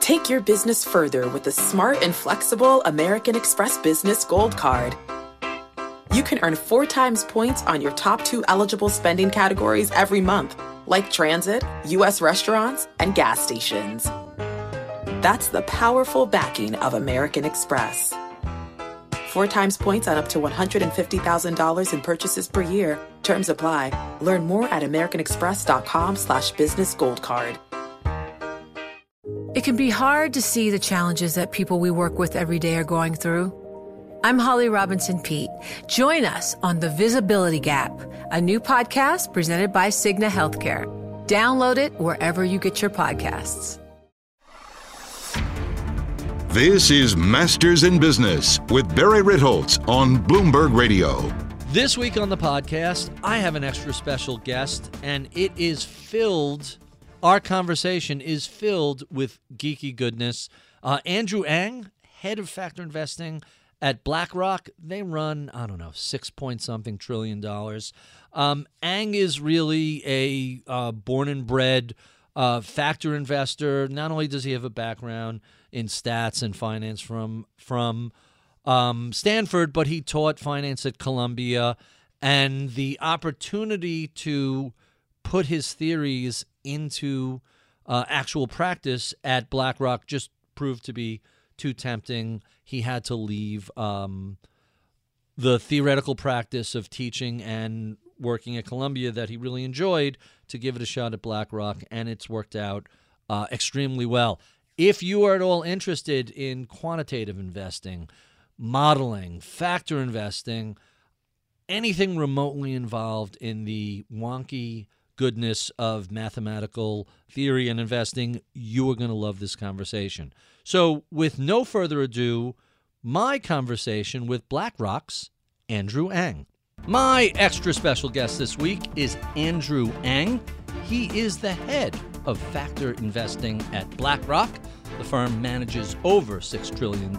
Take your business further with the smart and flexible American Express Business Gold Card. You can earn 4 times points on your top 2 eligible spending categories every month, like transit, U.S. restaurants, and gas stations. That's the powerful backing of American Express. 4 times points on up to $150,000 in purchases per year. Terms apply. Learn more at americanexpress.com/businessgoldcard. It can be hard to see the challenges that people we work with every day are going through. I'm Holly Robinson Peete. Join us on The Visibility Gap, a new podcast presented by Cigna Healthcare. Download it wherever you get your podcasts. This is Masters in Business with Barry Ritholtz on Bloomberg Radio. This week on the podcast, I have an extra special guest, and our conversation is filled with geeky goodness. Andrew Ng, head of factor investing at BlackRock. They run, $6-point-something trillion. Ng is really a born and bred factor investor. Not only does he have a background in stats and finance from Stanford, but he taught finance at Columbia, and the opportunity to put his theories into actual practice at BlackRock just proved to be too tempting. He had to leave the theoretical practice of teaching and working at Columbia that he really enjoyed to give it a shot at BlackRock, and it's worked out extremely well. If you are at all interested in quantitative investing, modeling, factor investing, anything remotely involved in the wonky goodness of mathematical theory and investing, you are going to love this conversation. So with no further ado, my conversation with BlackRock's Andrew Ng. My extra special guest this week is Andrew Ng. He is the head of factor investing at BlackRock. The firm manages over $6 trillion.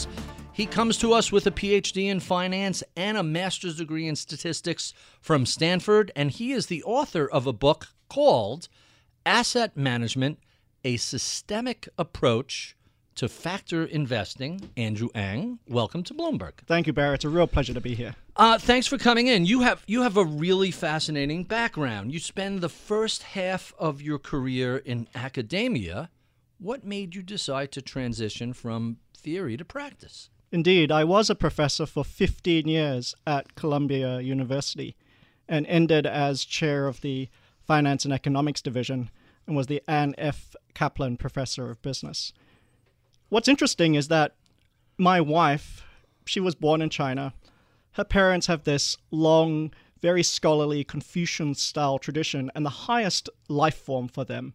He comes to us with a PhD in finance and a master's degree in statistics from Stanford, and he is the author of a book called Asset Management, A Systemic Approach to Factor Investing. Andrew Ng, welcome to Bloomberg. Thank you, Barry. It's a real pleasure to be here. Thanks for coming in. You have a really fascinating background. You spend the first half of your career in academia. What made you decide to transition from theory to practice? Indeed, I was a professor for 15 years at Columbia University and ended as chair of the Finance and Economics Division and was the Anne F. Kaplan Professor of Business. What's interesting is that my wife, she was born in China. Her parents have this long, very scholarly Confucian-style tradition, and the highest life form for them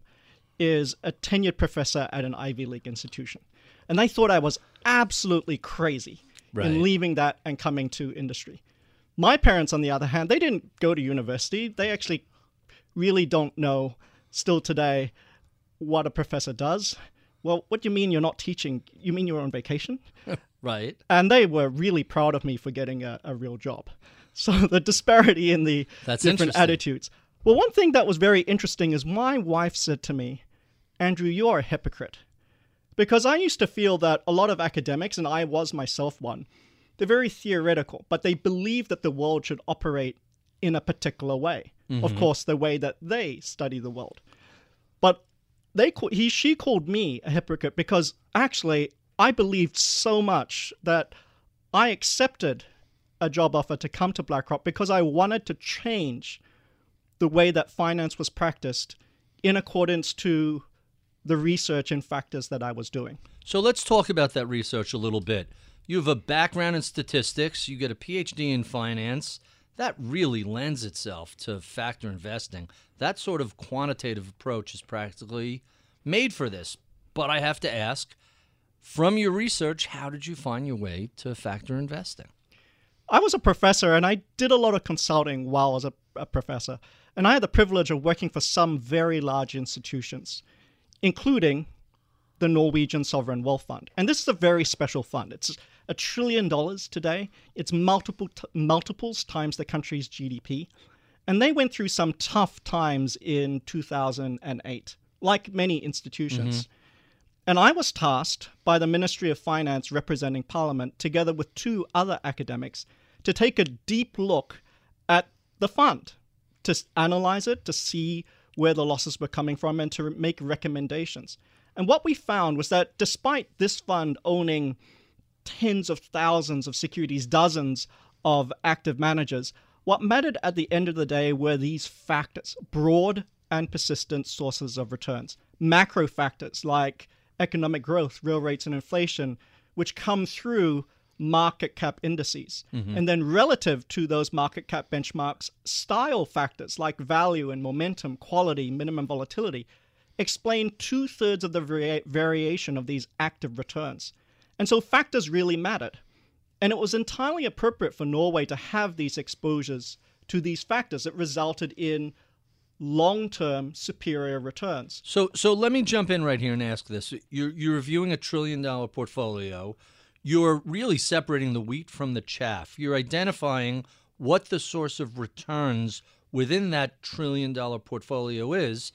is a tenured professor at an Ivy League institution. And they thought I was absolutely crazy in leaving that and coming to industry. My parents, on the other hand, they didn't go to university. They actually really don't know still today what a professor does. Well, what do you mean you're not teaching? You mean you're on vacation? Right. And they were really proud of me for getting a real job. So the disparity in the different attitudes. Well, one thing that was very interesting is my wife said to me, Andrew, you're a hypocrite. Because I used to feel that a lot of academics, and I was myself one, they're very theoretical, but they believe that the world should operate in a particular way. Mm-hmm. Of course, the way that they study the world. But she called me a hypocrite because actually I believed so much that I accepted a job offer to come to BlackRock because I wanted to change the way that finance was practiced in accordance to the research and factors that I was doing. So let's talk about that research a little bit. You have a background in statistics. You get a PhD in finance. That really lends itself to factor investing. That sort of quantitative approach is practically made for this. But I have to ask, from your research, how did you find your way to factor investing? I was a professor, and I did a lot of consulting while I was a professor. And I had the privilege of working for some very large institutions, including the Norwegian Sovereign Wealth Fund. And this is a very special fund. It's $1 trillion today. It's multiples times the country's GDP. And they went through some tough times in 2008, like many institutions. And I was tasked by the Ministry of Finance representing Parliament, together with 2 other academics, to take a deep look at the fund, to analyze it, to see where the losses were coming from, and to make recommendations. And what we found was that despite this fund owning tens of thousands of securities, dozens of active managers, what mattered at the end of the day were these factors, broad and persistent sources of returns. Macro factors like economic growth, real rates, and inflation, which come through market cap indices. And then relative to those market cap benchmarks, style factors like value and momentum, quality, minimum volatility, explain 2/3 of the variation of these active returns. And so factors really mattered. And it was entirely appropriate for Norway to have these exposures to these factors that resulted in long-term superior returns. So let me jump in right here and ask this. You're reviewing a $1 trillion portfolio. You're really separating the wheat from the chaff. You're identifying what the source of returns within that $1 trillion portfolio is.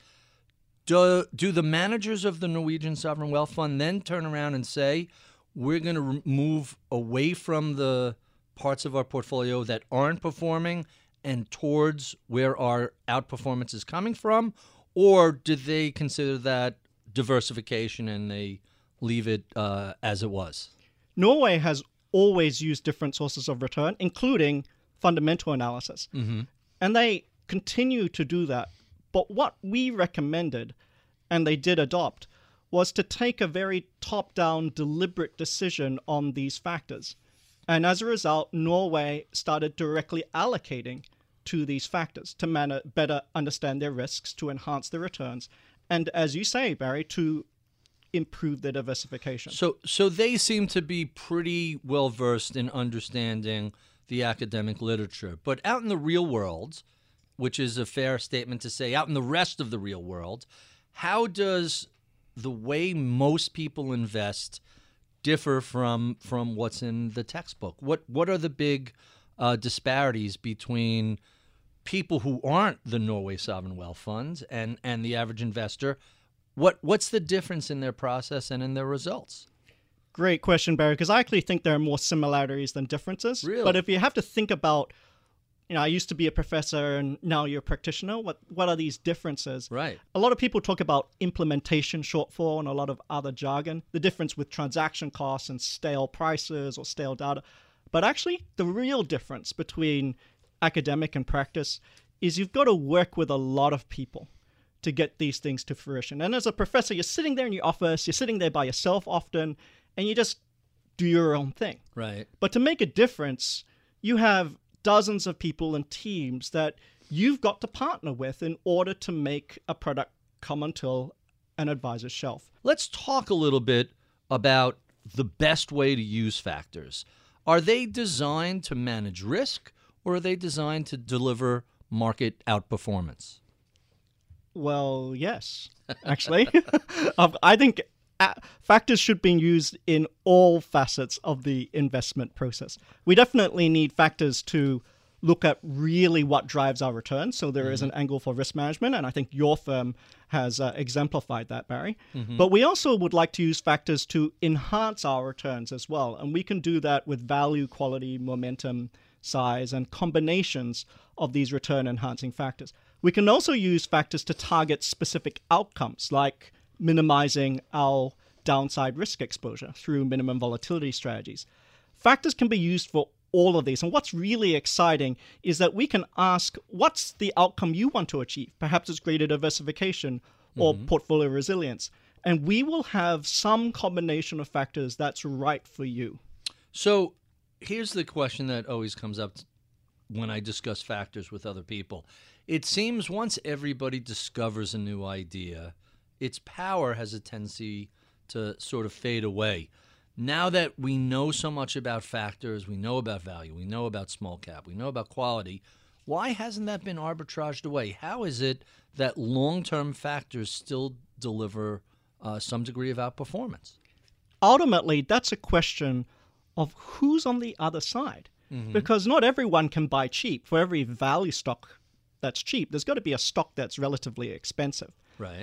Do the managers of the Norwegian Sovereign Wealth Fund then turn around and say, we're going to move away from the parts of our portfolio that aren't performing and towards where our outperformance is coming from? Or did they consider that diversification and they leave it as it was? Norway has always used different sources of return, including fundamental analysis. And they continue to do that. But what we recommended, and they did adopt, was to take a very top-down, deliberate decision on these factors. And as a result, Norway started directly allocating to these factors to better understand their risks, to enhance their returns, and as you say, Barry, to improve their diversification. So they seem to be pretty well-versed in understanding the academic literature. But out in the real world, which is a fair statement to say, out in the rest of the real world, how does the way most people invest differ from what's in the textbook? What are the big disparities between people who aren't the Norway Sovereign Wealth Fund and the average investor? What's the difference in their process and in their results? Great question, Barry, because I actually think there are more similarities than differences. Really? But if you have to think about, I used to be a professor and now you're a practitioner, what are these differences? Right. A lot of people talk about implementation shortfall and a lot of other jargon, the difference with transaction costs and stale prices or stale data. But actually, the real difference between academic and practice is you've got to work with a lot of people to get these things to fruition. And as a professor, you're sitting there in your office, you're sitting there by yourself often, and you just do your own thing. Right. But to make a difference, you have dozens of people and teams that you've got to partner with in order to make a product come onto an advisor's shelf. Let's talk a little bit about the best way to use factors. Are they designed to manage risk, or are they designed to deliver market outperformance? Well, yes, actually. I think factors should be used in all facets of the investment process. We definitely need factors to look at really what drives our returns. So there is an angle for risk management, and I think your firm has exemplified that, Barry. But we also would like to use factors to enhance our returns as well. And we can do that with value, quality, momentum, size, and combinations of these return-enhancing factors. We can also use factors to target specific outcomes, like minimizing our downside risk exposure through minimum volatility strategies. Factors can be used for all of these. And what's really exciting is that we can ask, what's the outcome you want to achieve? Perhaps it's greater diversification or portfolio resilience. And we will have some combination of factors that's right for you. So here's the question that always comes up when I discuss factors with other people. It seems once everybody discovers a new idea, its power has a tendency to sort of fade away. Now that we know so much about factors, we know about value, we know about small cap, we know about quality, why hasn't that been arbitraged away? How is it that long-term factors still deliver some degree of outperformance? Ultimately, that's a question of who's on the other side. Because not everyone can buy cheap. For every value stock that's cheap, there's got to be a stock that's relatively expensive. Right.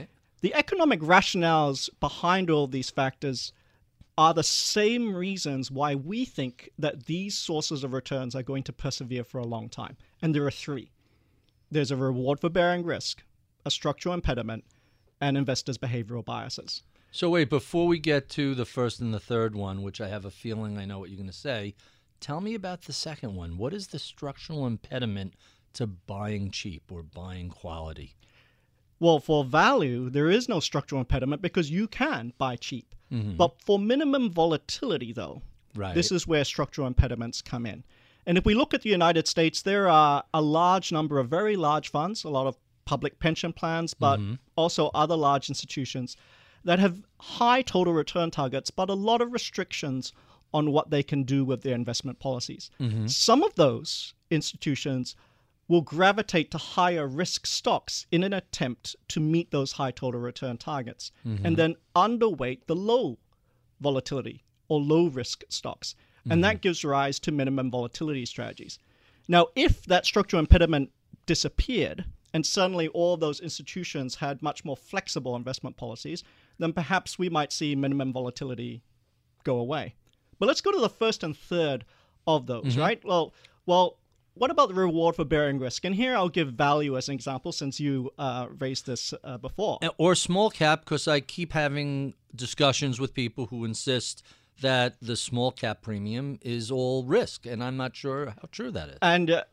The economic rationales behind all these factors are the same reasons why we think that these sources of returns are going to persevere for a long time. And there are three. There's a reward for bearing risk, a structural impediment, and investors' behavioral biases. So wait, before we get to the first and the third one, which I have a feeling I know what you're going to say, tell me about the second one. What is the structural impediment to buying cheap or buying quality? Well, for value, there is no structural impediment because you can buy cheap. But for minimum volatility, though, this is where structural impediments come in. And if we look at the United States, there are a large number of very large funds, a lot of public pension plans, but also other large institutions that have high total return targets, but a lot of restrictions on what they can do with their investment policies. Some of those institutions will gravitate to higher risk stocks in an attempt to meet those high total return targets, and then underweight the low volatility or low risk stocks. And that gives rise to minimum volatility strategies. Now, if that structural impediment disappeared and suddenly all those institutions had much more flexible investment policies, then perhaps we might see minimum volatility go away. But let's go to the first and third of those, right? Well, what about the reward for bearing risk? And here I'll give value as an example since you raised this before. Or small cap, because I keep having discussions with people who insist that the small cap premium is all risk, and I'm not sure how true that is. And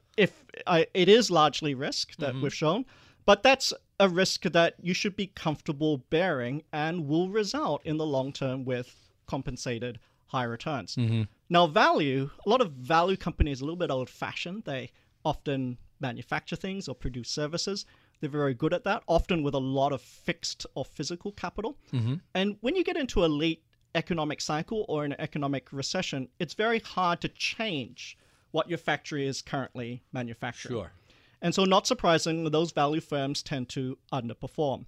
it is largely risk that we've shown, but that's a risk that you should be comfortable bearing and will result in the long term with compensated high returns. Now, value, a lot of value companies are a little bit old-fashioned. They often manufacture things or produce services. They're very good at that, often with a lot of fixed or physical capital. And when you get into a late economic cycle or an economic recession, it's very hard to change what your factory is currently manufacturing. Sure. And so not surprisingly, those value firms tend to underperform.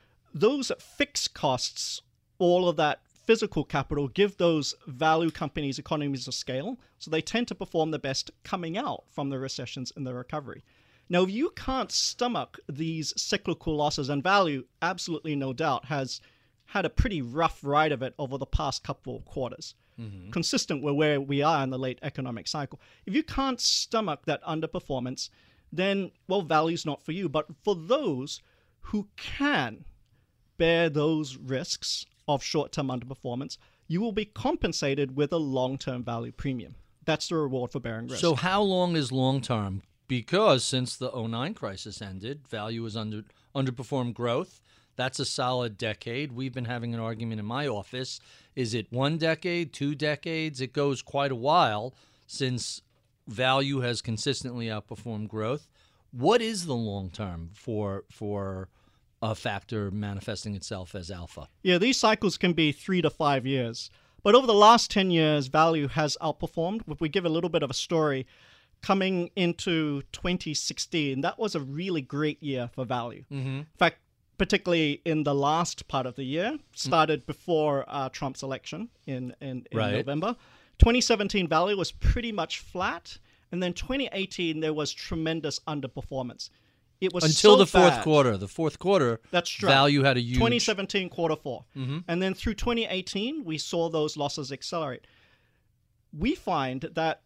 Those fixed costs, all of that physical capital, give those value companies economies of scale, so they tend to perform the best coming out from the recessions and the recovery. Now, if you can't stomach these cyclical losses, and value, absolutely no doubt, has had a pretty rough ride of it over the past couple of quarters, consistent with where we are in the late economic cycle. If you can't stomach that underperformance, then, well, value's not for you. But for those who can bear those risks of short-term underperformance, you will be compensated with a long-term value premium. That's the reward for bearing risk. So how long is long-term? Because since the 2009 crisis ended, value has underperformed growth. That's a solid decade. We've been having an argument in my office. Is it 1 decade, 2 decades? It goes quite a while since value has consistently outperformed growth. What is the long term for a factor manifesting itself as alpha? Yeah, these cycles can be 3 to 5 years. But over the last 10 years, value has outperformed. If we give a little bit of a story, coming into 2016, that was a really great year for value. In fact, particularly in the last part of the year, started before Trump's election in November. 2017 value was pretty much flat. And then 2018, there was tremendous underperformance. It was until so the fourth bad. quarter. The fourth quarter, that's right. Value had a huge 2017 quarter four. And then through 2018, we saw those losses accelerate. We find that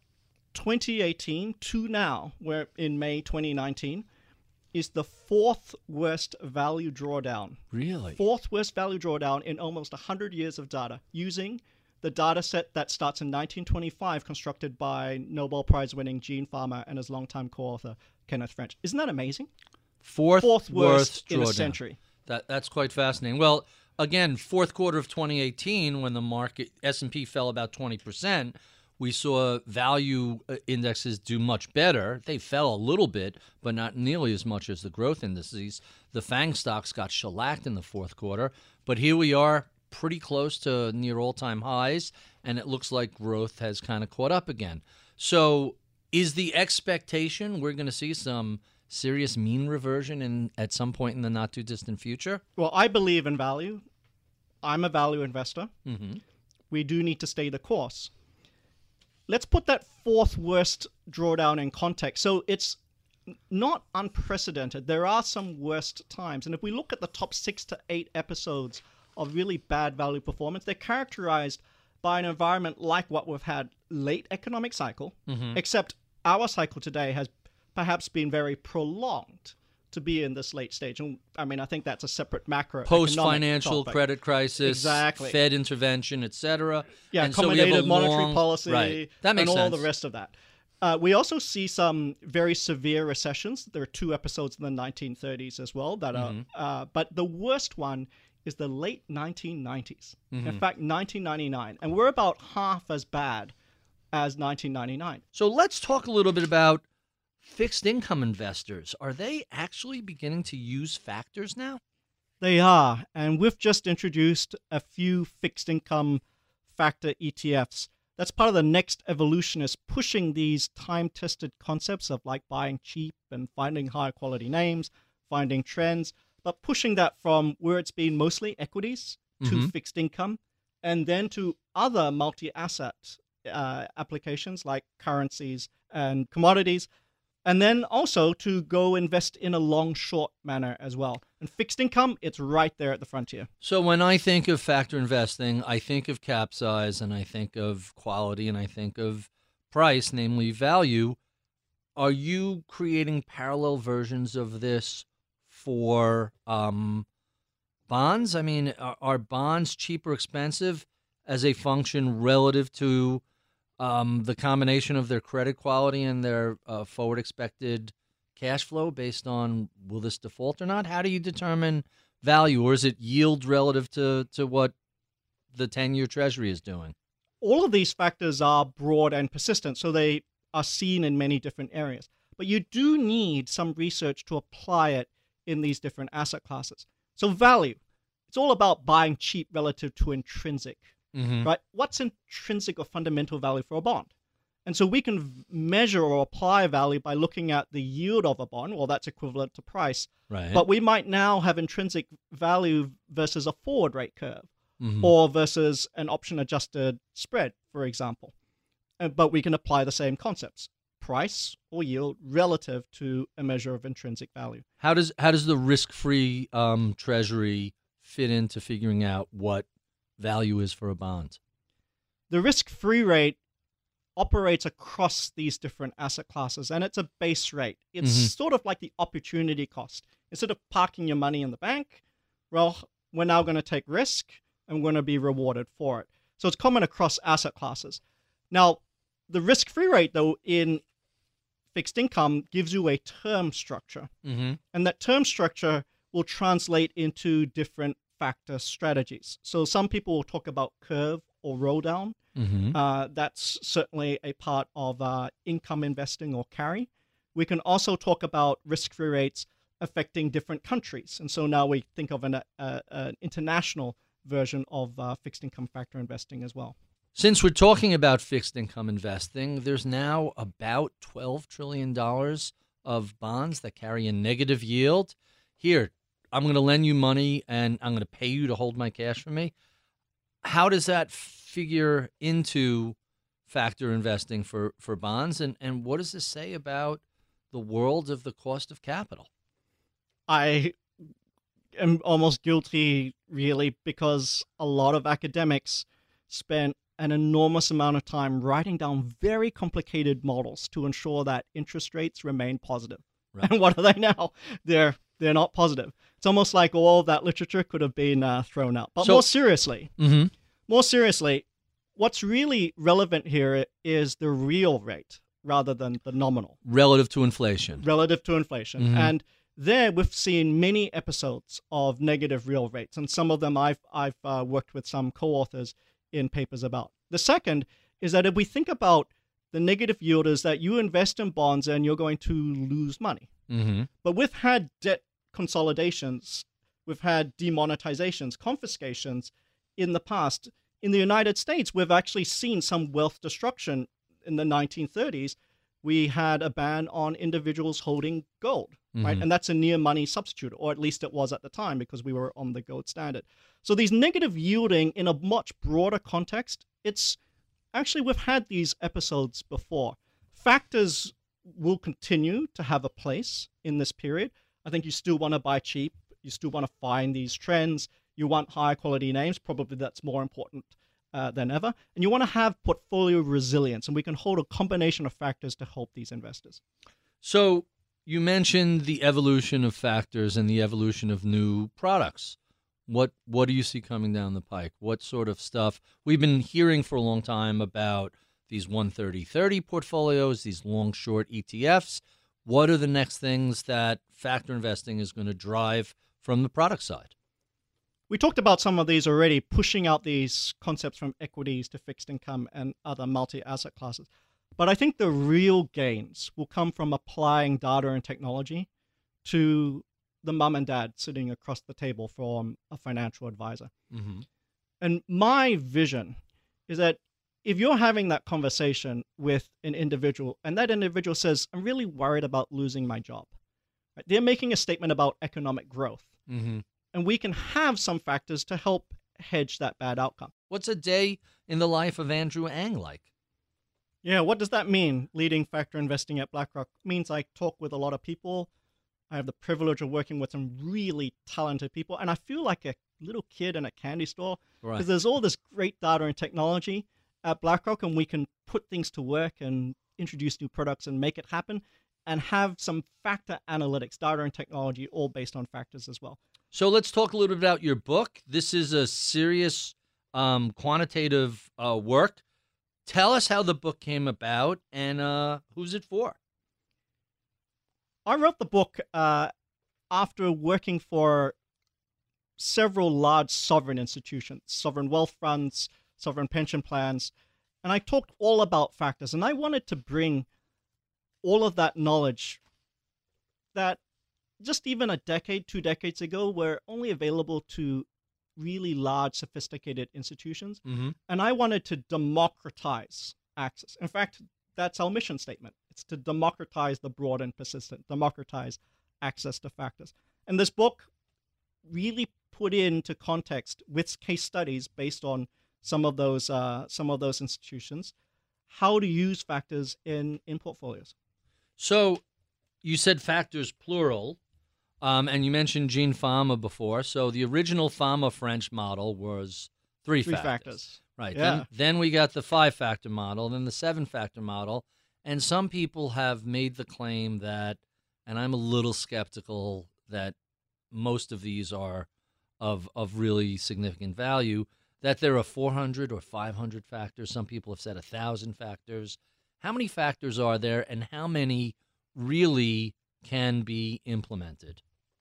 2018 to now, we're in May 2019, is the fourth worst value drawdown. Really? Fourth worst value drawdown in almost 100 years of data, using the data set that starts in 1925, constructed by Nobel Prize-winning Gene Farmer and his longtime co-author, Kenneth French. Isn't that amazing? Fourth worst in a drawdown. century. That's quite fascinating. Well, again, fourth quarter of 2018, when the market S&P fell about 20%, we saw value indexes do much better. They fell a little bit, but not nearly as much as the growth indices. The FANG stocks got shellacked in the fourth quarter, but here we are, pretty close to near all-time highs, and it looks like growth has kind of caught up again. So is the expectation we're going to see some serious mean reversion at some point in the not-too-distant future? Well, I believe in value. I'm a value investor. We do need to stay the course. Let's put that fourth worst drawdown in context. So it's not unprecedented. There are some worst times. And if we look at the top 6 to 8 episodes of really bad value performance, they're characterized by an environment like what we've had late economic cycle, except our cycle today has perhaps been very prolonged to be in this late stage. And I mean, I think that's a separate macro post-financial credit crisis, exactly, Fed intervention, etc. Yeah, and accommodated so we have monetary policy, right. That makes and all sense. the rest of that. We also see some very severe recessions. There are 2 episodes in the 1930s as well that are, but the worst one is the late 1990s. In fact, 1999, and we're about half as bad as 1999. So let's talk a little bit about fixed income investors. Are they actually beginning to use factors now? They are, and we've just introduced a few fixed income factor ETFs. That's part of the next evolution, is pushing these time-tested concepts of like buying cheap and finding higher quality names, finding trends, but pushing that from where it's been mostly equities to fixed income, and then to other multi-asset applications like currencies and commodities, and then also to go invest in a long-short manner as well. And fixed income, it's right there at the frontier. So when I think of factor investing, I think of cap size, and I think of quality, and I think of price, namely value. Are you creating parallel versions of this for bonds? I mean, are bonds cheap or expensive as a function relative to the combination of their credit quality and their forward expected cash flow based on will this default or not? How do you determine value, or is it yield relative to what the 10-year Treasury is doing? All of these factors are broad and persistent, so they are seen in many different areas. But you do need some research to apply it in these different asset classes. So value, it's all about buying cheap relative to intrinsic. Right? What's intrinsic or fundamental value for a bond? And so we can measure or apply value by looking at the yield of a bond. Well, that's equivalent to price. Right. But we might now have intrinsic value versus a forward rate curve, or versus an option-adjusted spread, for example. But we can apply the same concepts: price or yield relative to a measure of intrinsic value. How does the risk-free Treasury fit into figuring out what value is for a bond? The risk-free rate operates across these different asset classes, and it's a base rate. It's sort of like the opportunity cost. Instead of parking your money in the bank, well, we're now going to take risk and we're going to be rewarded for it. So it's common across asset classes. Now, the risk-free rate, though, in fixed income gives you a term structure, and that term structure will translate into different factor strategies. So some people will talk about curve or roll down. That's certainly a part of income investing or carry. We can also talk about risk-free rates affecting different countries. And so now we think of an international version of fixed income factor investing as well. Since we're talking about fixed income investing, there's now about $12 trillion of bonds that carry a negative yield. Here, I'm going to lend you money and I'm going to pay you to hold my cash for me. How does that figure into factor investing for bonds? And what does this say about the world of the cost of capital? I am almost guilty, really, because a lot of academics spent an enormous amount of time writing down very complicated models to ensure that interest rates remain positive. Right. And what are they now? They're not positive. It's almost like all of that literature could have been thrown out. But more seriously, what's really relevant here is the real rate rather than the nominal. Relative to inflation. And there we've seen many episodes of negative real rates, and some of them I've worked with some co-authors in papers about. The second is that if we think about the negative yield, is that you invest in bonds and you're going to lose money. But we've had debt consolidations, we've had demonetizations, confiscations in the past. In the United States, we've actually seen some wealth destruction. In the 1930s, we had a ban on individuals holding gold, right? And that's a near money substitute, or at least it was at the time because we were on the gold standard. So these negative yielding in a much broader context, it's actually, we've had these episodes before. Factors will continue to have a place in this period. I think you still want to buy cheap. You still want to find these trends. You want higher quality names. Probably that's more important than ever. And you want to have portfolio resilience. And we can hold a combination of factors to help these investors. So you mentioned the evolution of factors and the evolution of new products. What do you see coming down the pike? What sort of stuff? We've been hearing for a long time about these 130-30 portfolios, these long-short ETFs. What are the next things that factor investing is going to drive from the product side? We talked about some of these already, pushing out these concepts from equities to fixed income and other multi-asset classes. But I think the real gains will come from applying data and technology to the mum and dad sitting across the table from a financial advisor. Mm-hmm. And my vision is that if you're having that conversation with an individual and that individual says, I'm really worried about losing my job, right? They're making a statement about economic growth. Mm-hmm. And we can have some factors to help hedge that bad outcome. What's a day in the life of Andrew Ng like? Yeah, what does that mean, leading factor investing at BlackRock? It means I talk with a lot of people. I have the privilege of working with some really talented people. And I feel like a little kid in a candy store because there's all this great data and technology at BlackRock, and we can put things to work and introduce new products and make it happen and have some factor analytics, data and technology, all based on factors as well. So let's talk a little bit about your book. This is a serious quantitative work. Tell us how the book came about and who's it for? I wrote the book after working for several large sovereign institutions, sovereign wealth funds, sovereign pension plans, and I talked all about factors. And I wanted to bring all of that knowledge that just even a decade, 2 decades ago, were only available to really large, sophisticated institutions. Mm-hmm. And I wanted to democratize access. In fact, that's our mission statement. It's to democratize the broad and persistent, democratize access to factors. And this book really put into context with case studies based on some of those institutions, how to use factors in portfolios. So you said factors plural, and you mentioned Jean Fama before. So the original Fama French model was three factors. Right. Yeah. Then we got the 5-factor model, then the 7-factor model. And some people have made the claim that, and I'm a little skeptical that most of these are of really significant value, that there are 400 or 500 factors. Some people have said 1,000 factors. How many factors are there, and how many really can be implemented?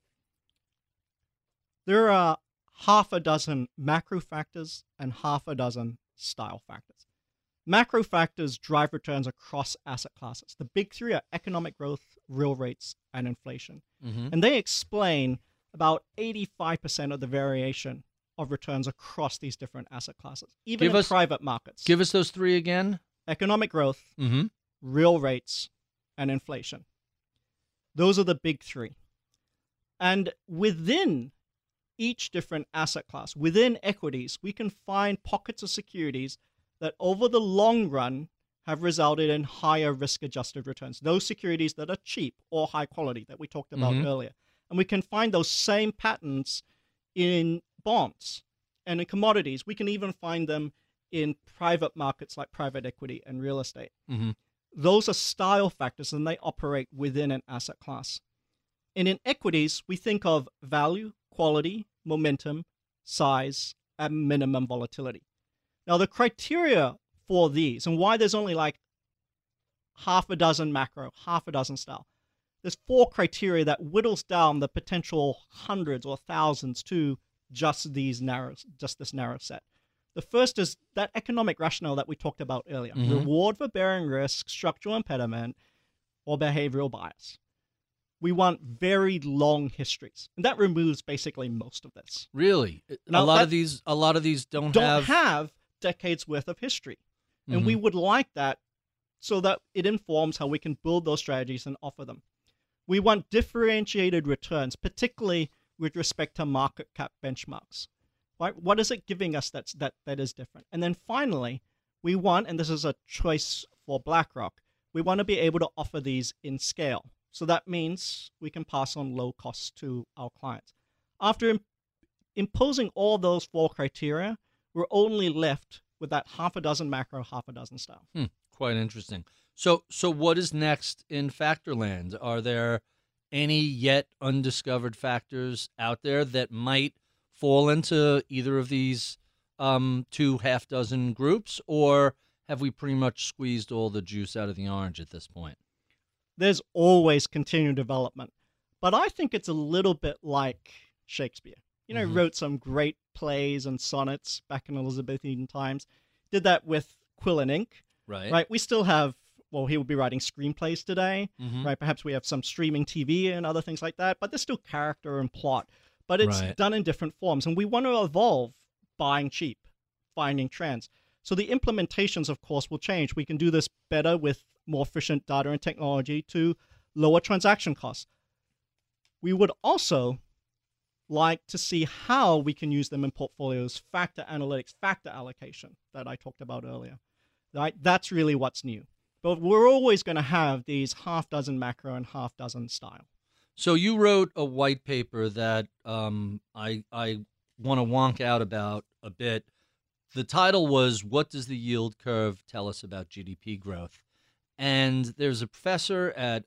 There are half a dozen macro factors and half a dozen style factors. Macro factors drive returns across asset classes. The big three are economic growth, real rates, and inflation. Mm-hmm. And they explain about 85% of the variation of returns across these different asset classes, even in private markets. Give us those three again. Economic growth, Mm-hmm. real rates, and inflation. Those are the big three. And within each different asset class, within equities, we can find pockets of securities that over the long run have resulted in higher risk-adjusted returns. Those securities that are cheap or high quality that we talked about earlier. And we can find those same patterns in bonds and in commodities. We can even find them in private markets like private equity and real estate. Mm-hmm. Those are style factors, and they operate within an asset class. And in equities, we think of value, quality, momentum, size, and minimum volatility. Now, the criteria for these, and why there's only like half a dozen macro, half a dozen style, there's 4 criteria that whittles down the potential hundreds or thousands to just this narrow set. The first is that economic rationale that we talked about earlier. Mm-hmm. Reward for bearing risk, structural impediment, or behavioral bias. We want very long histories, and that removes basically most of this. Really? Now, a lot of these don't have decades worth of history. And we would like that so that it informs how we can build those strategies and offer them. We want differentiated returns, particularly with respect to market cap benchmarks. Right? What is it giving us that is different? And then finally, we want, and this is a choice for BlackRock, we want to be able to offer these in scale. So that means we can pass on low costs to our clients. After imposing all those 4 criteria, we're only left with that half a dozen macro, half a dozen style. Quite interesting. So what is next in Factorland? Are there any yet undiscovered factors out there that might fall into either of these 2 half dozen groups, or have we pretty much squeezed all the juice out of the orange at this point? There's always continued development, but I think it's a little bit like Shakespeare. He wrote some great plays and sonnets back in Elizabethan times. Did that with quill and ink. Right. We still have, he would be writing screenplays today, right? Perhaps we have some streaming TV and other things like that, but there's still character and plot. But it's done in different forms, and we want to evolve buying cheap, finding trends. So the implementations, of course, will change. We can do this better with more efficient data and technology to lower transaction costs. We would also like to see how we can use them in portfolios, factor analytics, factor allocation that I talked about earlier. Right? That's really what's new. But we're always going to have these half dozen macro and half dozen style. So you wrote a white paper that I want to wonk out about a bit. The title was, "What Does the Yield Curve Tell Us About GDP Growth?" And there's a professor at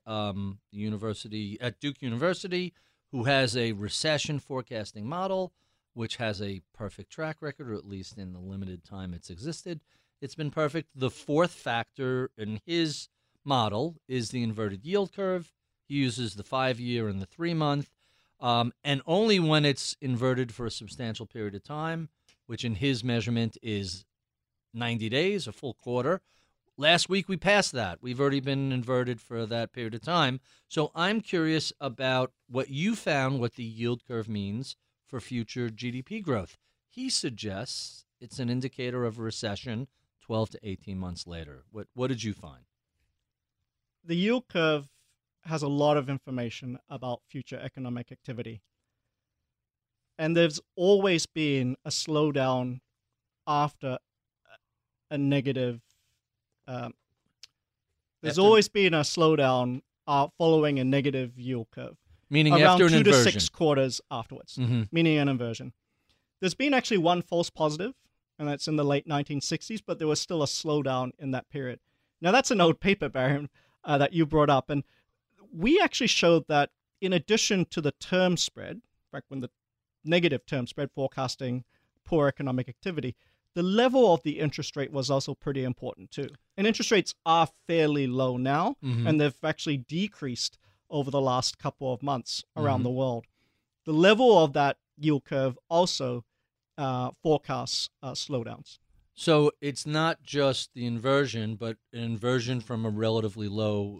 Duke University who has a recession forecasting model, which has a perfect track record, or at least in the limited time it's existed, it's been perfect. The 4th factor in his model is the inverted yield curve. He uses the 5-year and the 3-month, and only when it's inverted for a substantial period of time, which in his measurement is 90 days, a full quarter. Last week we passed that. We've already been inverted for that period of time. So I'm curious about what you found, what the yield curve means for future GDP growth. He suggests it's an indicator of a recession 12 to 18 months later. What did you find? The yield curve has a lot of information about future economic activity. And there's always been a slowdown after a negative. There's always been a slowdown following a negative yield curve. Meaning around after an 2 inversion. to 6 quarters afterwards, meaning an inversion. There's been actually one false positive, and that's in the late 1960s, but there was still a slowdown in that period. Now, that's an old paper, Baron, that you brought up, and we actually showed that in addition to the term spread, back when the negative term spread forecasting poor economic activity, the level of the interest rate was also pretty important too. And interest rates are fairly low now, and they've actually decreased over the last couple of months around the world. The level of that yield curve also forecasts slowdowns. So it's not just the inversion, but an inversion from a relatively low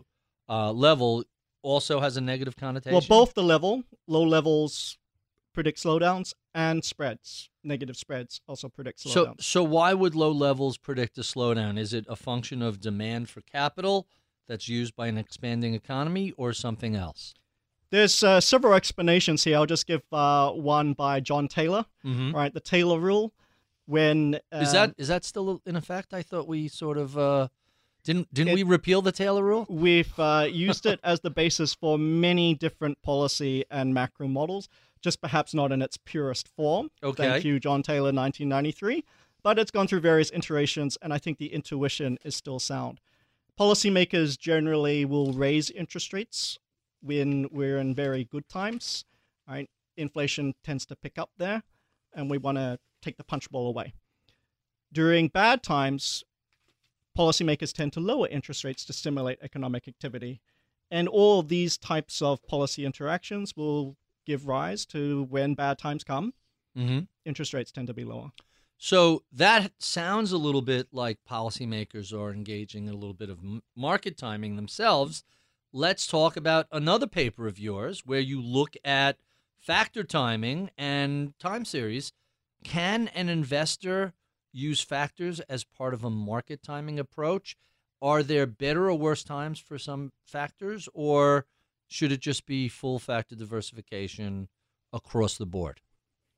level also has a negative connotation? Well, both the low levels predict slowdowns, and negative spreads also predict slowdowns. So why would low levels predict a slowdown? Is it a function of demand for capital that's used by an expanding economy, or something else? There's several explanations here. I'll just give one by John Taylor, right? The Taylor rule. When is that still in effect? I thought we sort of didn't we repeal the Taylor rule? We've used it as the basis for many different policy and macro models, just perhaps not in its purest form. Okay. Thank you, John Taylor, 1993. But it's gone through various iterations, and I think the intuition is still sound. Policymakers generally will raise interest rates when we're in very good times, right? Inflation tends to pick up there, and we want to take the punch bowl away. During bad times, policymakers tend to lower interest rates to stimulate economic activity. And all of these types of policy interactions will give rise to, when bad times come, interest rates tend to be lower. So that sounds a little bit like policymakers are engaging in a little bit of market timing themselves. Let's talk about another paper of yours where you look at factor timing and time series. Can an investor use factors as part of a market timing approach? Are there better or worse times for some factors, or should it just be full factor diversification across the board?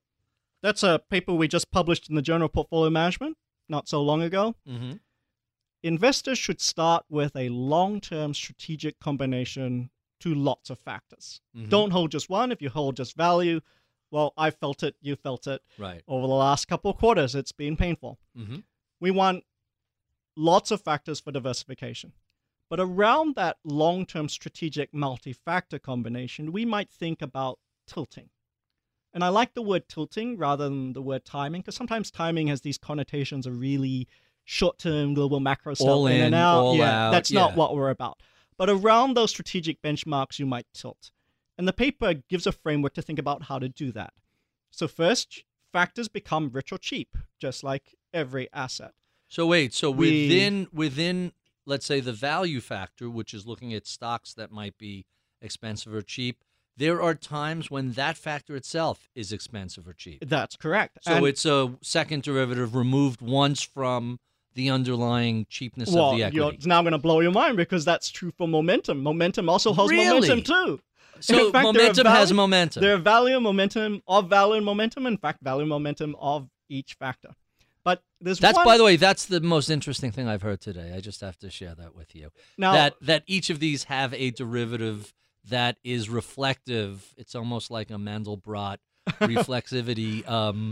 That's a paper we just published in the Journal of Portfolio Management not so long ago. investors should start with a long-term strategic combination to lots of factors. Don't hold just one. If you hold just value, well, I felt it, you felt it. Right. Over the last couple of quarters, it's been painful. We want lots of factors for diversification. But around that long-term strategic multi-factor combination, we might think about tilting. And I like the word tilting rather than the word timing, because sometimes timing has these connotations of really short-term global macro stuff. All in, and out. all Yeah, out. that's not what we're about. But around those strategic benchmarks, you might tilt. And the paper gives a framework to think about how to do that. So first, factors become rich or cheap, just like every asset. So wait, so within let's say the value factor, which is looking at stocks that might be expensive or cheap, there are times when that factor itself is expensive or cheap. That's correct. So it's a second derivative removed once from the underlying cheapness of the equity. It's now going to blow your mind because that's true for momentum. Momentum also holds Really? momentum too. So In fact, momentum has momentum. There are value and momentum of value and momentum. In fact, value and momentum of each factor. But by the way, that's the most interesting thing I've heard today. I just have to share that with you. Now, that each of these have a derivative that is reflective. It's almost like a Mandelbrot reflexivity.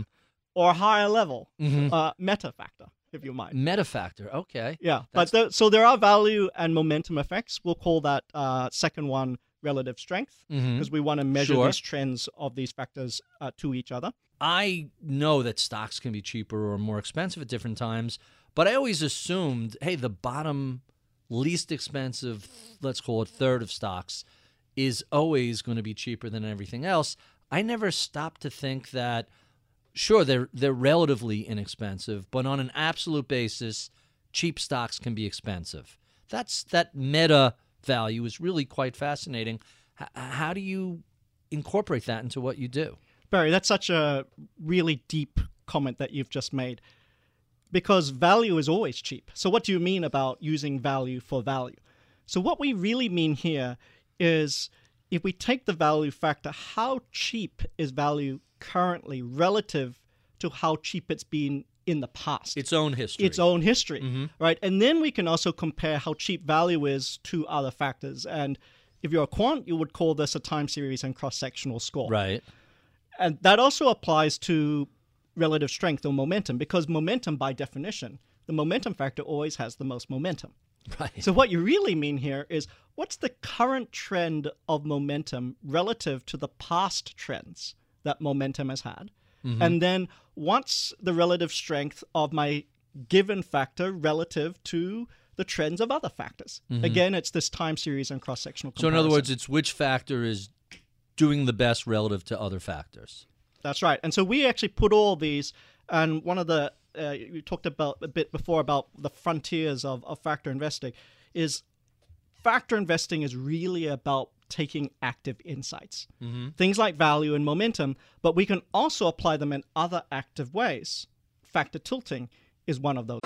Or higher level, meta factor, if you mind. Meta factor, okay. Yeah, so there are value and momentum effects. We'll call that second one relative strength, because we want to measure these trends of these factors to each other. I know that stocks can be cheaper or more expensive at different times, but I always assumed, hey, the bottom least expensive, let's call it third of stocks, is always going to be cheaper than everything else. I never stopped to think that, sure, they're relatively inexpensive, but on an absolute basis, cheap stocks can be expensive. That meta value is really quite fascinating. How do you incorporate that into what you do? Barry, that's such a really deep comment that you've just made, because value is always cheap. So what do you mean about using value for value? So what we really mean here is, if we take the value factor, how cheap is value currently relative to how cheap it's been in the past? Its own history. Right? And then we can also compare how cheap value is to other factors. And if you're a quant, you would call this a time series and cross-sectional score. Right. And that also applies to relative strength or momentum, because momentum, by definition, the momentum factor always has the most momentum. Right. So what you really mean here is, what's the current trend of momentum relative to the past trends that momentum has had? And then what's the relative strength of my given factor relative to the trends of other factors? Again, it's this time series and cross-sectional comparison. So in other words, it's which factor is doing the best relative to other factors. That's right. And so we actually put all these, and one of the, you talked about a bit before about the frontiers of factor investing, is factor investing is really about taking active insights. Things like value and momentum, but we can also apply them in other active ways. Factor tilting is one of those.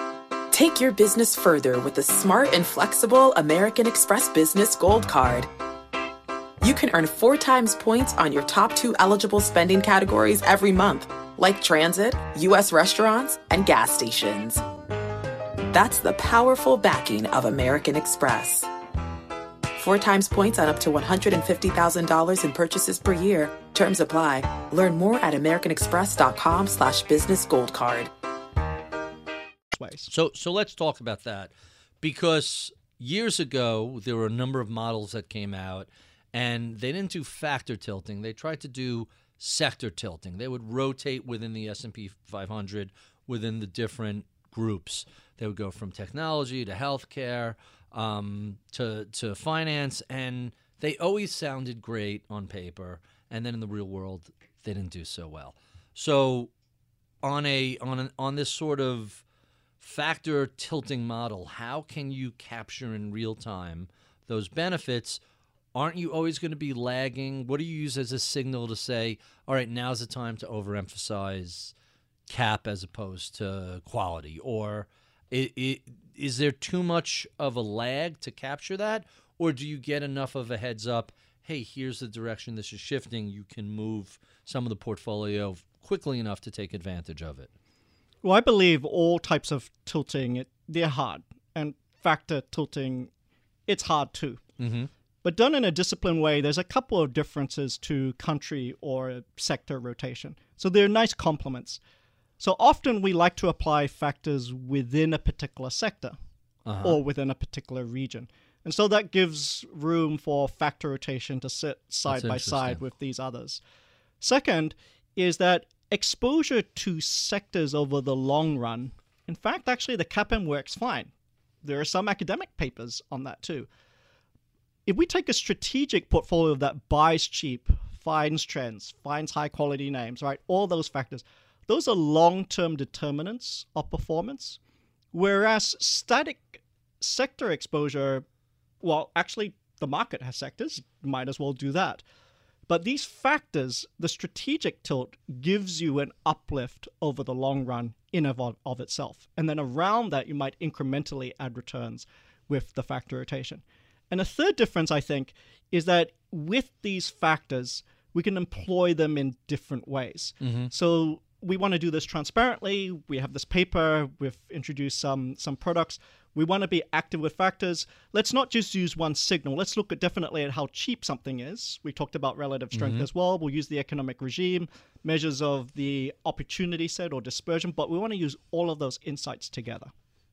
Take your business further with the smart and flexible American Express Business Gold Card. You can earn 4 times points on your top 2 eligible spending categories every month, like transit, U.S. restaurants, and gas stations. That's the powerful backing of American Express. 4 times points on up to $150,000 in purchases per year. Terms apply. Learn more at americanexpress.com/businessgoldcard. So let's talk about that, because years ago there were a number of models that came out, and they didn't do factor tilting. They tried to do sector tilting. They would rotate within the S&P 500 within the different groups. They would go from technology to healthcare to finance, and they always sounded great on paper, and then in the real world they didn't do so well. So on this sort of factor tilting model, how can you capture in real time those benefits? Aren't you always going to be lagging? What do you use as a signal to say, all right, now's the time to overemphasize cap as opposed to quality? Or is there too much of a lag to capture that? Or do you get enough of a heads up, hey, here's the direction this is shifting, you can move some of the portfolio quickly enough to take advantage of it? Well, I believe all types of tilting, they're hard. and factor tilting, it's hard too. But done in a disciplined way, there's a couple of differences to country or sector rotation. So they're nice complements. So often we like to apply factors within a particular sector or within a particular region. And so that gives room for factor rotation to sit side by side with these others. Second is that exposure to sectors over the long run, in fact, actually the CAPM works fine. There are some academic papers on that too. If we take a strategic portfolio that buys cheap, finds trends, finds high quality names, right? All those factors, those are long-term determinants of performance. Whereas static sector exposure, well, actually the market has sectors, might as well do that. But these factors, the strategic tilt gives you an uplift over the long run in and of itself. And then around that, you might incrementally add returns with the factor rotation. And a third difference, I think, is that with these factors, we can employ them in different ways. So we want to do this transparently. We have this paper. We've introduced some products. We want to be active with factors. Let's not just use one signal. Let's look definitely at how cheap something is. We talked about relative strength as well. We'll use the economic regime, measures of the opportunity set or dispersion, but we want to use all of those insights together.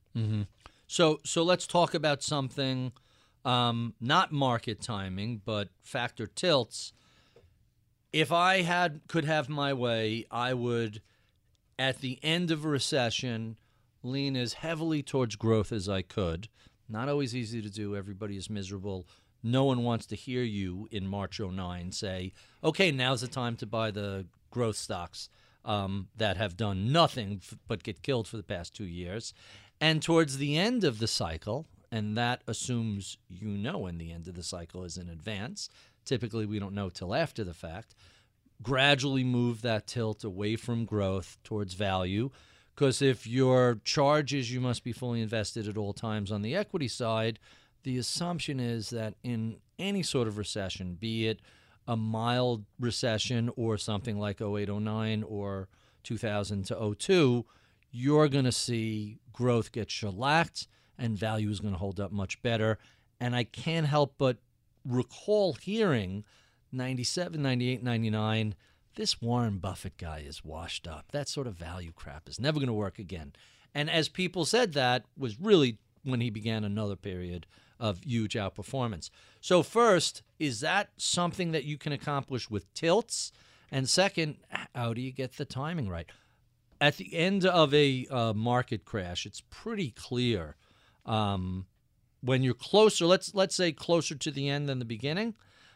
So let's talk about something, not market timing, but factor tilts. If I could have my way, I would, at the end of a recession, lean as heavily towards growth as I could. Not always easy to do. Everybody is miserable. No one wants to hear you in March 2009 say, okay, now's the time to buy the growth stocks that have done nothing but get killed for the past 2 years. And towards the end of the cycle, and that assumes you know when the end of the cycle is in advance. Typically, we don't know till after the fact. Gradually move that tilt away from growth towards value. Because if your charge is you must be fully invested at all times on the equity side, the assumption is that in any sort of recession, be it a mild recession or something like 08-09 or 2000 to 02, you're going to see growth get shellacked and value is going to hold up much better. And I can't help but recall hearing 97, 98, 99, this Warren Buffett guy is washed up. That sort of value crap is never going to work again. And as people said, that was really when he began another period of huge outperformance. So first, is that something that you can accomplish with tilts? And second, how do you get the timing right? At the end of a market crash, it's pretty clear when you're closer, let's say closer to the end than the beginning.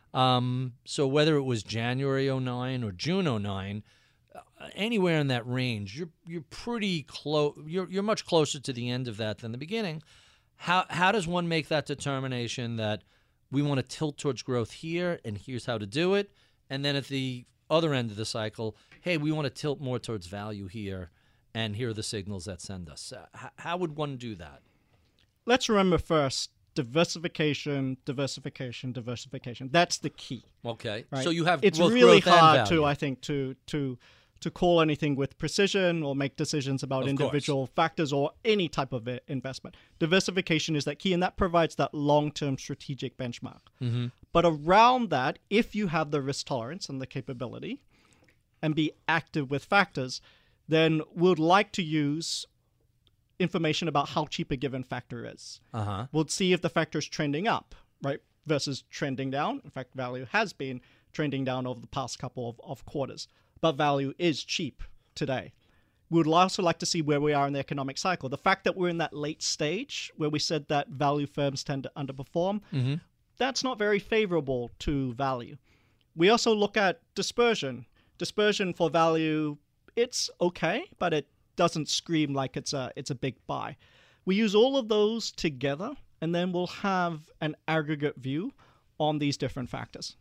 So whether it was January 2009 or June 2009, anywhere in that range, you're pretty close. You're much closer to the end of that than the beginning. How does one make that determination that we want to tilt towards growth here, and here's how to do it, and then at the other end of the cycle, hey, we want to tilt more towards value here, and here are the signals that send us. How would one do that? Let's remember first, diversification, diversification, diversification. That's the key. Okay. Right? So you have it's both really growth and hard value. to, I think, to call anything with precision or make decisions about Of individual factors or any type of investment. Diversification is that key, and that provides that long-term strategic benchmark. But around that, if you have the risk tolerance and the capability and be active with factors, then we'd like to use information about how cheap a given factor is. We'll see if the factor is trending up, right, versus trending down. In fact, value has been trending down over the past couple of quarters, but value is cheap today. We would also like to see where we are in the economic cycle. The fact that we're in that late stage where we said that value firms tend to underperform, that's not very favorable to value. We also look at dispersion. Dispersion for value, it's okay, but it doesn't scream like it's a big buy. We use all of those together, and then we'll have an aggregate view on these different factors.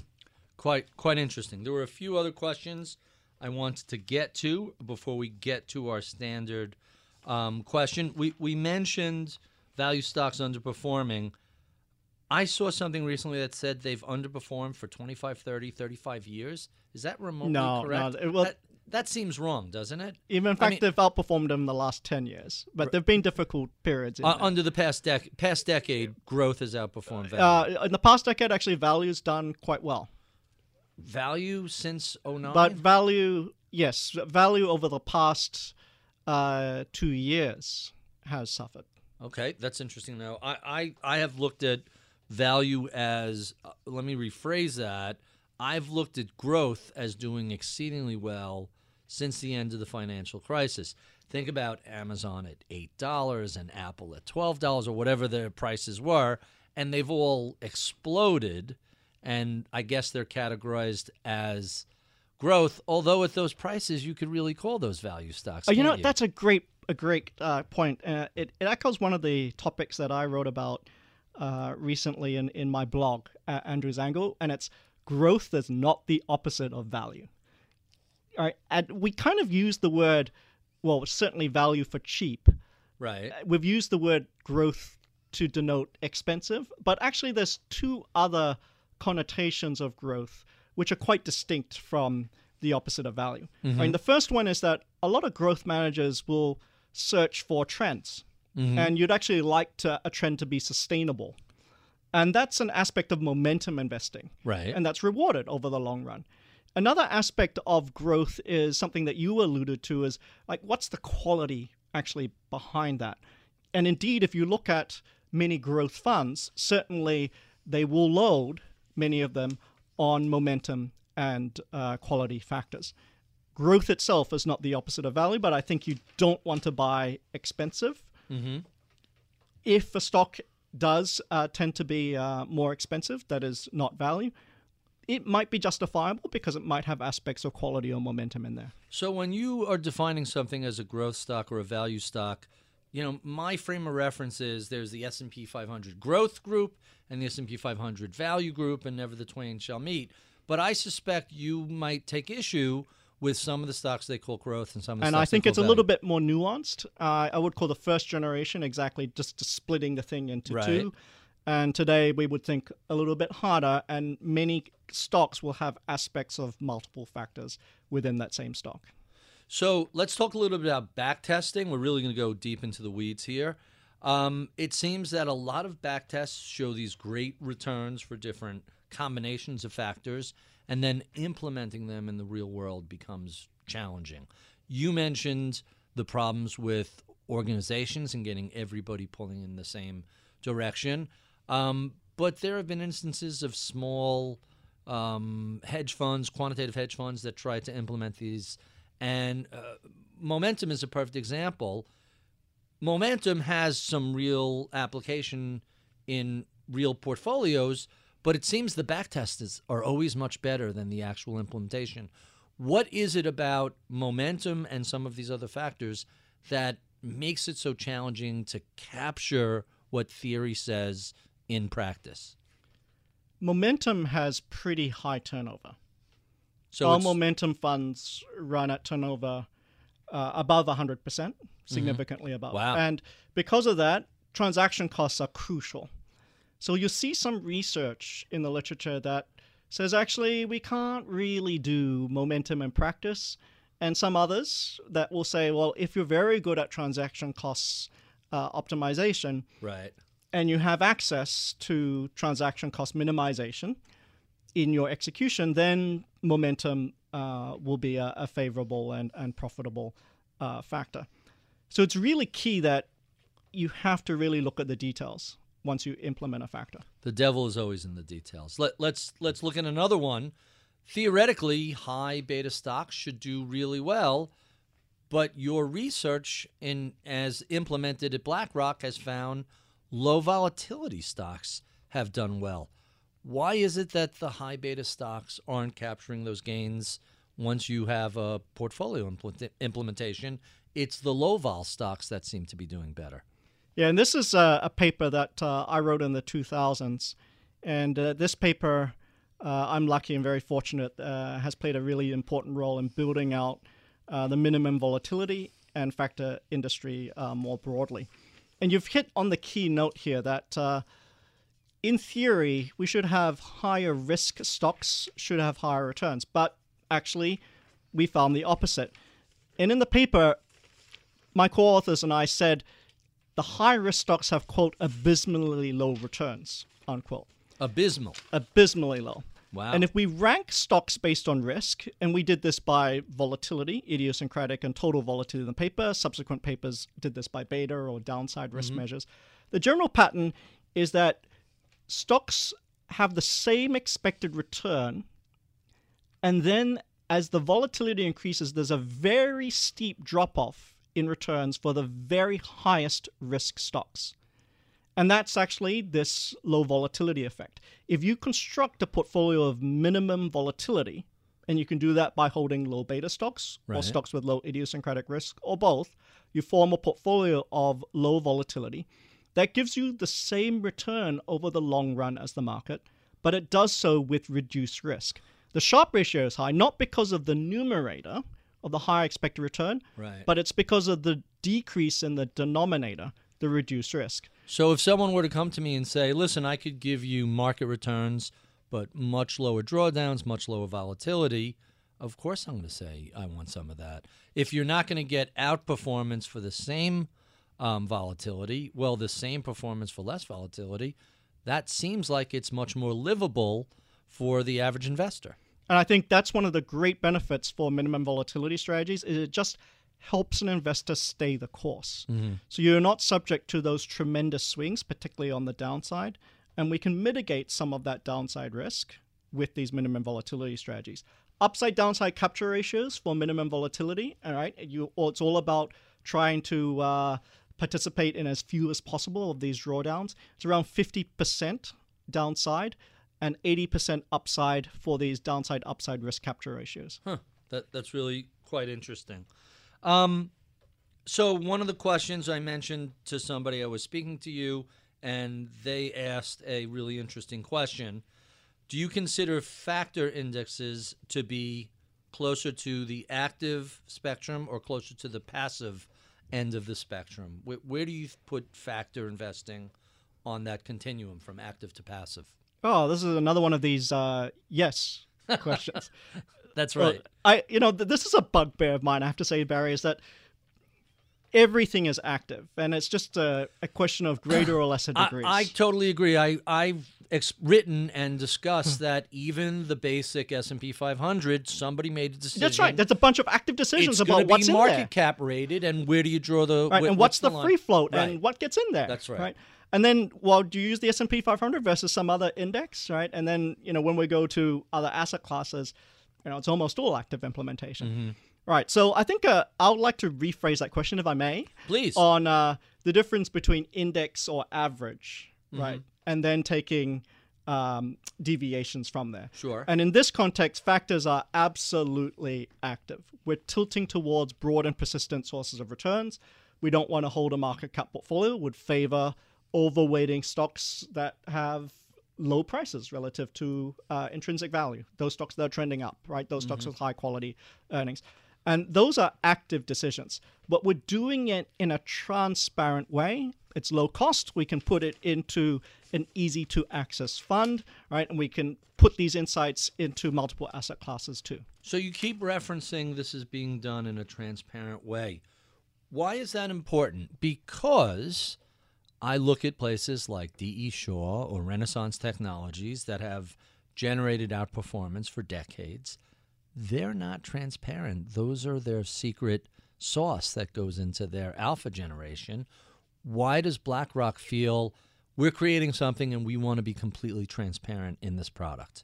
Quite interesting. There were a few other questions I wanted to get to before we get to our standard question. We mentioned value stocks underperforming. I saw something recently that said they've underperformed for 25, 30, 35 years. Is that remotely correct? No. Well, That seems wrong, doesn't it? Even in fact, they've outperformed them in the last 10 years. But there have been difficult periods. Under the past decade, growth has outperformed value. In the past decade, actually, value's done quite well. Value since 2009? But value, yes, value over the past 2 years has suffered. Okay, that's interesting. Now, I have looked at value as, let me rephrase that, I've looked at growth as doing exceedingly well since the end of the financial crisis. Think about Amazon at $8 and Apple at $12 or whatever their prices were, and they've all exploded, and I guess they're categorized as growth, although at those prices you could really call those value stocks. That's a great point. It echoes one of the topics that I wrote about recently in my blog, Andrew's Angle, and it's growth is not the opposite of value. All right, and we kind of use the word, well, certainly value for cheap. Right. We've used the word growth to denote expensive, but actually there's two other connotations of growth which are quite distinct from the opposite of value. Mm-hmm. I mean, the first one is that a lot of growth managers will search for trends, and you'd actually like a trend to be sustainable. And that's an aspect of momentum investing. Right. And that's rewarded over the long run. Another aspect of growth is something that you alluded to, is like, what's the quality actually behind that? And indeed, if you look at many growth funds, certainly they will load, many of them, on momentum and quality factors. Growth itself is not the opposite of value, but I think you don't want to buy expensive. Mm-hmm. If a stock does tend to be more expensive, that is not value, it might be justifiable because it might have aspects of quality or momentum in there. So when you are defining something as a growth stock or a value stock, my frame of reference is there's the S&P 500 growth group and the S&P 500 value group, and never the twain shall meet. But I suspect you might take issue with some of the stocks they call growth and some of the stocks they call value. And I think it's a little bit more nuanced. I would call the first generation exactly just splitting the thing into two. And today we would think a little bit harder, and many stocks will have aspects of multiple factors within that same stock. So let's talk a little bit about back testing. We're really going to go deep into the weeds here. It seems that a lot of back tests show these great returns for different combinations of factors, and then implementing them in the real world becomes challenging. You mentioned the problems with organizations and getting everybody pulling in the same direction. But there have been instances of small hedge funds, quantitative hedge funds, that try to implement these. And Momentum is a perfect example. Momentum has some real application in real portfolios, but it seems the back tests are always much better than the actual implementation. What is it about Momentum and some of these other factors that makes it so challenging to capture what theory says in practice? Momentum has pretty high turnover. So all momentum funds run at turnover above 100%, significantly above. Wow. And because of that, transaction costs are crucial. So you see some research in the literature that says, actually, we can't really do momentum in practice. And some others that will say, well, if you're very good at transaction costs optimization, right, and you have access to transaction cost minimization in your execution, then momentum will be a favorable and profitable factor. So it's really key that you have to really look at the details once you implement a factor. The devil is always in the details. Let's look at another one. Theoretically, high beta stocks should do really well, but your research as implemented at BlackRock has found low volatility stocks have done well. Why is it that the high beta stocks aren't capturing those gains once you have a portfolio implementation? It's the low vol stocks that seem to be doing better. Yeah, and this is a paper that I wrote in the 2000s. And this paper, I'm lucky and very fortunate, has played a really important role in building out the minimum volatility and factor industry more broadly. And you've hit on the key note here that in theory, we should have higher risk stocks, should have higher returns. But actually, we found the opposite. And in the paper, my co-authors and I said the high-risk stocks have, quote, abysmally low returns, unquote. Abysmally low. Wow. And if we rank stocks based on risk, and we did this by volatility, idiosyncratic and total volatility in the paper, subsequent papers did this by beta or downside risk measures, the general pattern is that stocks have the same expected return, and then as the volatility increases, there's a very steep drop-off in returns for the very highest risk stocks. And that's actually this low volatility effect. If you construct a portfolio of minimum volatility, and you can do that by holding low beta stocks or stocks with low idiosyncratic risk or both, you form a portfolio of low volatility that gives you the same return over the long run as the market, but it does so with reduced risk. The Sharpe ratio is high, not because of the numerator of the higher expected return, but it's because of the decrease in the denominator, the reduced risk. So if someone were to come to me and say, listen, I could give you market returns, but much lower drawdowns, much lower volatility, of course I'm going to say I want some of that. If you're not going to get outperformance for the same volatility, well, the same performance for less volatility, that seems like it's much more livable for the average investor. And I think that's one of the great benefits for minimum volatility strategies, is it just helps an investor stay the course. So you're not subject to those tremendous swings, particularly on the downside. And we can mitigate some of that downside risk with these minimum volatility strategies. Upside downside capture ratios for minimum volatility, all right? It's all about trying to participate in as few as possible of these drawdowns. It's around 50% downside and 80% upside for these downside upside risk capture ratios. That's really quite interesting. So one of the questions I mentioned to somebody, I was speaking to you, and they asked a really interesting question. Do you consider factor indexes to be closer to the active spectrum or closer to the passive end of the spectrum? Where do you put factor investing on that continuum from active to passive? Oh, this is another one of these yes questions. That's right. This is a bugbear of mine, I have to say, Barry, is that everything is active, and it's just a question of greater or lesser degrees. I totally agree. I've written and discussed that even the basic S&P 500, somebody made a decision. That's right. There's a bunch of active decisions about what's in there. It's going to be market cap rated, and where do you draw the... Right, and what's the free float, right, and what gets in there. That's right. And then, do you use the S&P 500 versus some other index, right? And then, when we go to other asset classes, it's almost all active implementation. Right. So I think I would like to rephrase that question, if I may. Please. On the difference between index or average, right? And then taking deviations from there. Sure. And in this context, factors are absolutely active. We're tilting towards broad and persistent sources of returns. We don't want to hold a market cap portfolio. Would favor overweighting stocks that have low prices relative to intrinsic value. Those stocks that are trending up, right? Those stocks with high quality earnings. And those are active decisions. But we're doing it in a transparent way. It's low cost. We can put it into an easy to access fund, right? And we can put these insights into multiple asset classes too. So you keep referencing this is being done in a transparent way. Why is that important? Because I look at places like D.E. Shaw or Renaissance Technologies that have generated outperformance for decades. They're not transparent. Those are their secret sauce that goes into their alpha generation. Why does BlackRock feel we're creating something and we want to be completely transparent in this product?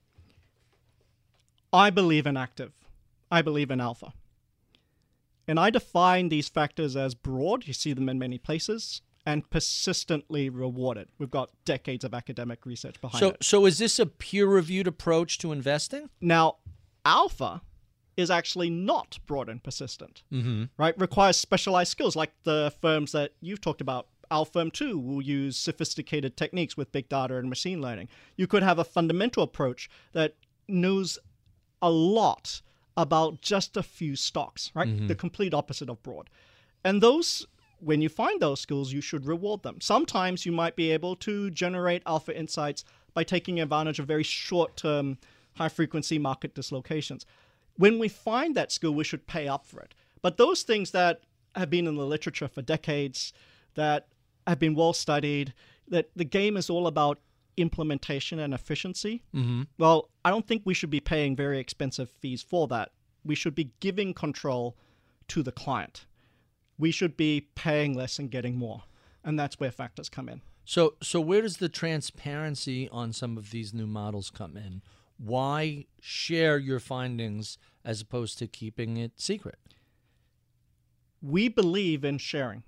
I believe in active. I believe in alpha. And I define these factors as broad. You see them in many places. And persistently rewarded. We've got decades of academic research behind it. So is this a peer-reviewed approach to investing? Now, alpha is actually not broad and persistent, right? Requires specialized skills, like the firms that you've talked about. Our firm, too, will use sophisticated techniques with big data and machine learning. You could have a fundamental approach that knows a lot about just a few stocks, right? The complete opposite of broad. And those... when you find those skills, you should reward them. Sometimes you might be able to generate alpha insights by taking advantage of very short-term, high-frequency market dislocations. When we find that skill, we should pay up for it. But those things that have been in the literature for decades, that have been well studied, that the game is all about implementation and efficiency. Well, I don't think we should be paying very expensive fees for that. We should be giving control to the client. We should be paying less and getting more. And that's where factors come in. So where does the transparency on some of these new models come in? Why share your findings as opposed to keeping it secret? We believe in sharing.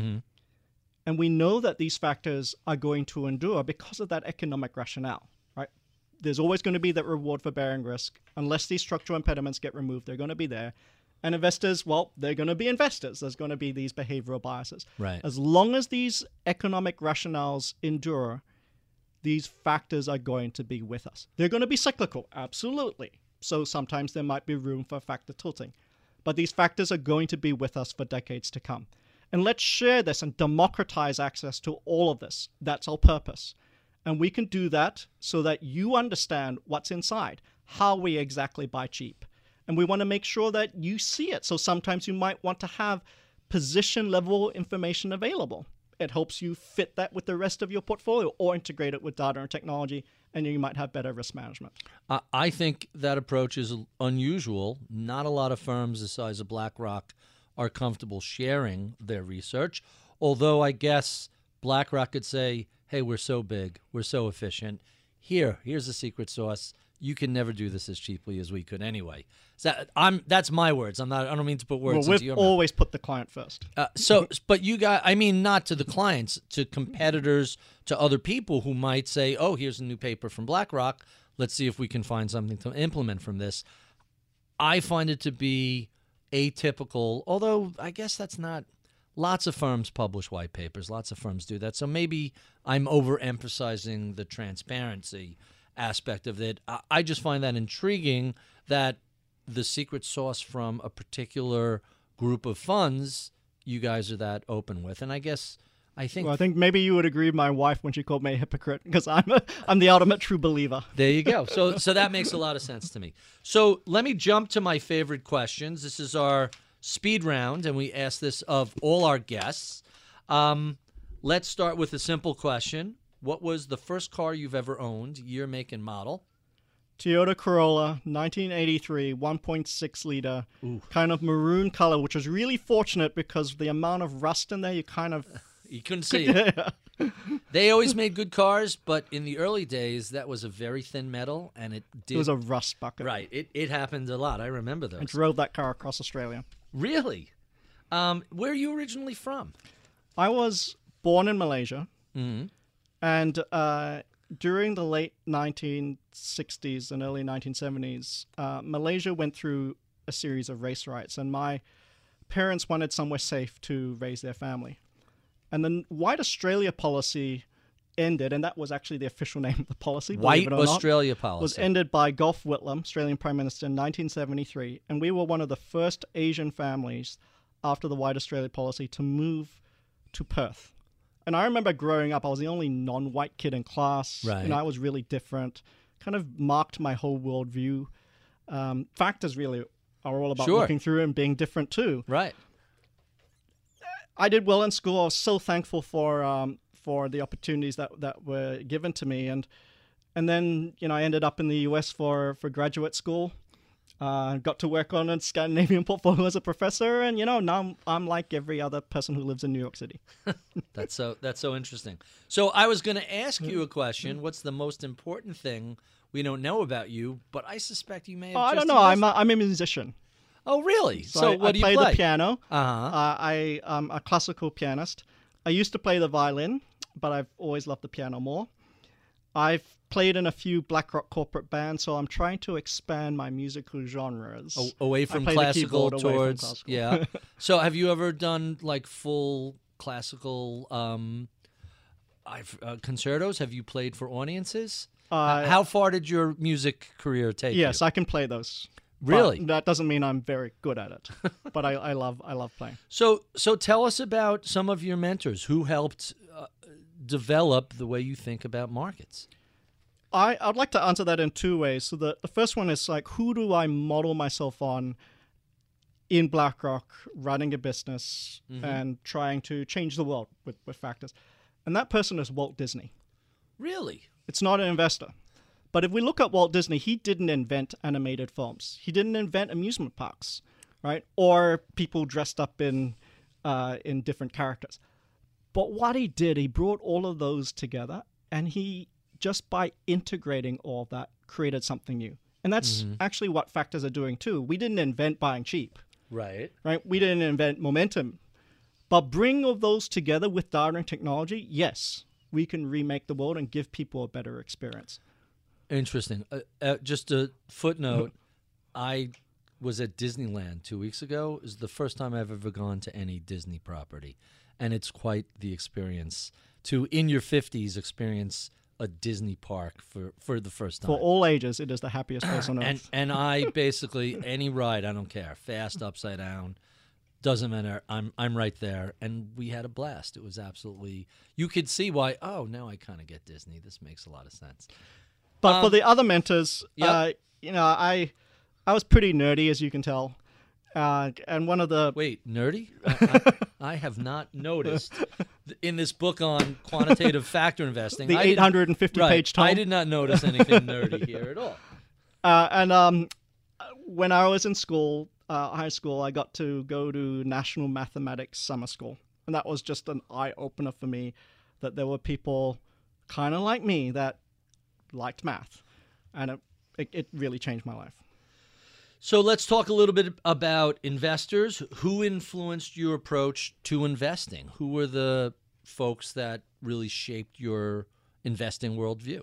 And we know that these factors are going to endure because of that economic rationale, right? There's always going to be that reward for bearing risk. Unless these structural impediments get removed, they're going to be there. And investors, well, they're going to be investors. There's going to be these behavioral biases. Right. As long as these economic rationales endure, these factors are going to be with us. They're going to be cyclical, absolutely. So sometimes there might be room for factor tilting. But these factors are going to be with us for decades to come. And let's share this and democratize access to all of this. That's our purpose. And we can do that so that you understand what's inside, how we exactly buy cheap. And we want to make sure that you see it. So sometimes you might want to have position level information available. It helps you fit that with the rest of your portfolio or integrate it with data and technology, and you might have better risk management. I think that approach is unusual. Not a lot of firms the size of BlackRock are comfortable sharing their research, although I guess BlackRock could say, hey, we're so big, we're so efficient. Here's the secret sauce. You can never do this as cheaply as we could anyway. That's my words. I don't mean to put words into your mouth. We've always put the client first. But you got, I mean, not to the clients, to competitors, to other people who might say, oh, here's a new paper from BlackRock. Let's see if we can find something to implement from this. I find it to be atypical, although I guess that's not, lots of firms publish white papers. Lots of firms do that. So maybe I'm overemphasizing the transparency aspect of it. I just find that intriguing that the secret sauce from a particular group of funds you guys are that open with. And I think maybe you would agree with my wife when she called me a hypocrite, because I'm the ultimate true believer. There you go. So that makes a lot of sense to me. So let me jump to my favorite questions. This is our speed round, and we ask this of all our guests. Let's start with a simple question. What was the first car you've ever owned, year, make, and model? Toyota Corolla, 1983, 1.6 liter, kind of maroon color, which was really fortunate because the amount of rust in there, you couldn't see it. They always made good cars, but in the early days, that was a very thin metal, and it was a rust bucket. Right. It happened a lot. I remember those. I drove that car across Australia. Really? Where are you originally from? I was born in Malaysia. Mm-hmm. And during the late 1960s and early 1970s, Malaysia went through a series of race riots, and my parents wanted somewhere safe to raise their family. And the White Australia policy ended, and that was actually the official name of the policy. White Australia policy was ended by Gough Whitlam, Australian Prime Minister, in 1973, and we were one of the first Asian families after the White Australia policy to move to Perth. And I remember growing up, I was the only non-white kid in class. Right. And I was really different. Kind of marked my whole worldview. Factors really are all about looking through and being different too. Right. I did well in school. I was so thankful for the opportunities that were given to me. And then, I ended up in the US for graduate school. Got to work on a Scandinavian portfolio as a professor, and now I'm like every other person who lives in New York City. That's so interesting. So I was going to ask you a question. What's the most important thing we don't know about you? But I suspect you may have. I don't know. I'm a musician. Oh, really? So what do you play? I play the piano. Uh-huh. I'm a classical pianist. I used to play the violin, but I've always loved the piano more. I've played in a few BlackRock corporate bands, so I'm trying to expand my musical genres. Away from classical towards... Yeah. So have you ever done like full classical concertos? Have you played for audiences? How far did your music career take you? Yes, I can play those. Really? But that doesn't mean I'm very good at it. But I love playing. So tell us about some of your mentors who helped develop the way you think about markets. I'd like to answer that in two ways. So the first one is like, who do I model myself on in BlackRock, running a business and trying to change the world with factors? And that person is Walt Disney. Really? It's not an investor. But if we look at Walt Disney, he didn't invent animated films. He didn't invent amusement parks, right? Or people dressed up in different characters. But what he did, he brought all of those together, and he, just by integrating all of that, created something new. And that's actually what factors are doing too. We didn't invent buying cheap. Right. We didn't invent momentum. But bring all those together with data and technology, yes, we can remake the world and give people a better experience. Interesting. Just a footnote, I was at Disneyland 2 weeks ago. It was the first time I've ever gone to any Disney property. And it's quite the experience to, in your 50s, experience a Disney park for the first time. For all ages, it is the happiest place on earth. And I basically, any ride, I don't care. Fast, upside down, doesn't matter. I'm right there. And we had a blast. It was absolutely, you could see why, oh, now I kind of get Disney. This makes a lot of sense. But for the other mentors, Yep. I was pretty nerdy, as you can tell. And one of the... Wait, nerdy? I have not noticed in this book on quantitative factor investing. The 850-page tome. I did not notice anything nerdy here at all. When I was in school, high school, I got to go to National Mathematics Summer School. And that was just an eye-opener for me, that there were people kind of like me that liked math. And it really changed my life. So let's talk a little bit about investors. Who influenced your approach to investing? Who were the folks that really shaped your investing worldview?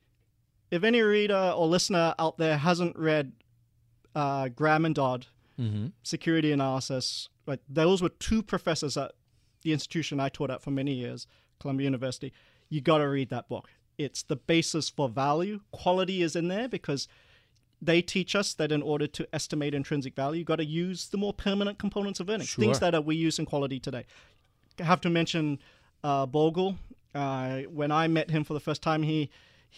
If any reader or listener out there hasn't read Graham and Dodd, Security Analysis, like those were two professors at the institution I taught at for many years, Columbia University. You got to read that book. It's the basis for value. Quality is in there because they teach us that in order to estimate intrinsic value, you got to use the more permanent components of earnings, things that we use in quality today. I have to mention Bogle. When I met him for the first time, he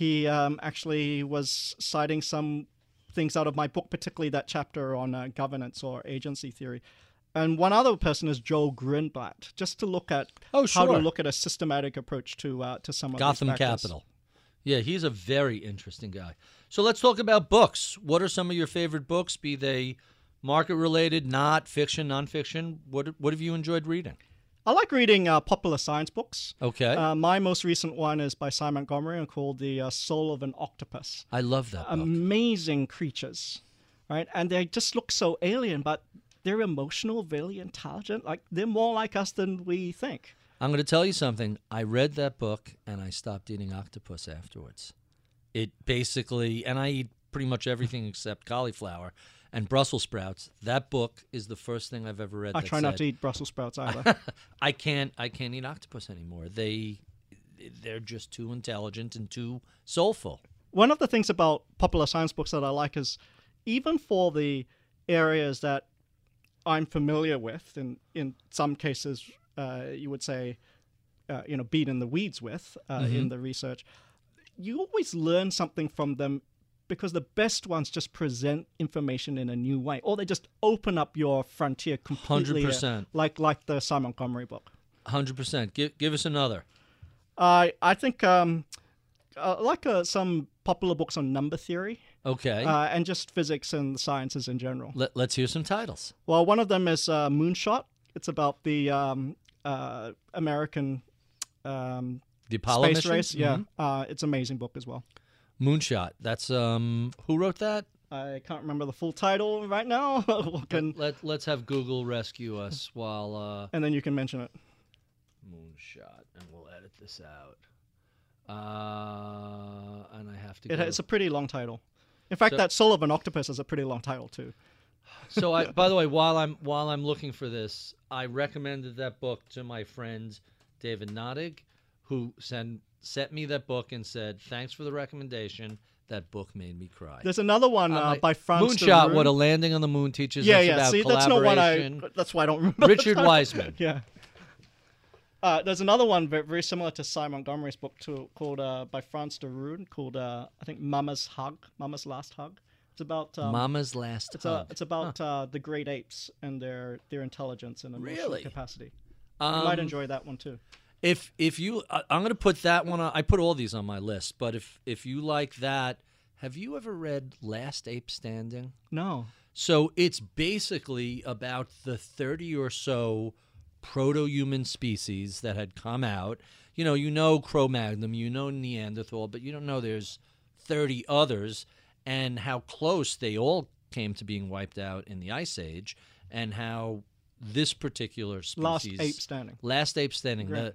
actually was citing some things out of my book, particularly that chapter on governance or agency theory. And one other person is Joel Greenblatt, just to look at how to look at a systematic approach to some of Gotham these factors. Capital. Yeah, he's a very interesting guy. So let's talk about books. What are some of your favorite books, be they market-related, not fiction, nonfiction? What have you enjoyed reading? I like reading popular science books. Okay. My most recent one is by Simon Montgomery and called The Soul of an Octopus. I love that book. Amazing creatures, right? And they just look so alien, but they're emotional, very intelligent. Like they're more like us than we think. I'm going to tell you something. I read that book, and I stopped eating octopus afterwards. It basically, and I eat pretty much everything except cauliflower and Brussels sprouts. That book is the first thing I've ever read. I try not to eat Brussels sprouts either. I can't eat octopus anymore. They're just too intelligent and too soulful. One of the things about popular science books that I like is even for the areas that I'm familiar with, and in some cases you would say, beat in the weeds with in the research, you always learn something from them because the best ones just present information in a new way, or they just open up your frontier completely. 100%. Like the Simon Montgomery book. 100%. Give us another. I think like some popular books on number theory. Okay. And just physics and the sciences in general. Let's hear some titles. Well, one of them is Moonshot. It's about the American the Apollo space mission? race. Yeah, it's an amazing book as well. Moonshot. That's who wrote that? I can't remember the full title right now. Let's have Google rescue us while. And then you can mention it. Moonshot, and we'll edit this out. And I have to. It's a pretty long title. In fact, that Soul of an Octopus is a pretty long title too. So, by the way, while I'm looking for this, I recommended that book to my friend David Nottig, who sent me that book and said, "Thanks for the recommendation. That book made me cry." There's another one by Franz Moonshot, de Waal. What a Landing on the Moon teaches us about See, collaboration. that's not what that's why I don't remember. Richard Wiseman. Yeah. There's another one very similar to Cy Montgomery's book called by France de Roon called I think Mama's Last Hug. It's about Mama's Last Hug. It's about the great apes and their intelligence and emotional Really? capacity. You might enjoy that one too. If you, I'm going to put that one on. I put all these on my list, but if you like that, have you ever read Last Ape Standing? No. So it's basically about the 30 or so proto-human species that had come out. You know Cro-Magnon, you know Neanderthal, but you don't know there's 30 others, and how close they all came to being wiped out in the Ice Age, and how this particular species, Last Ape Standing, Great.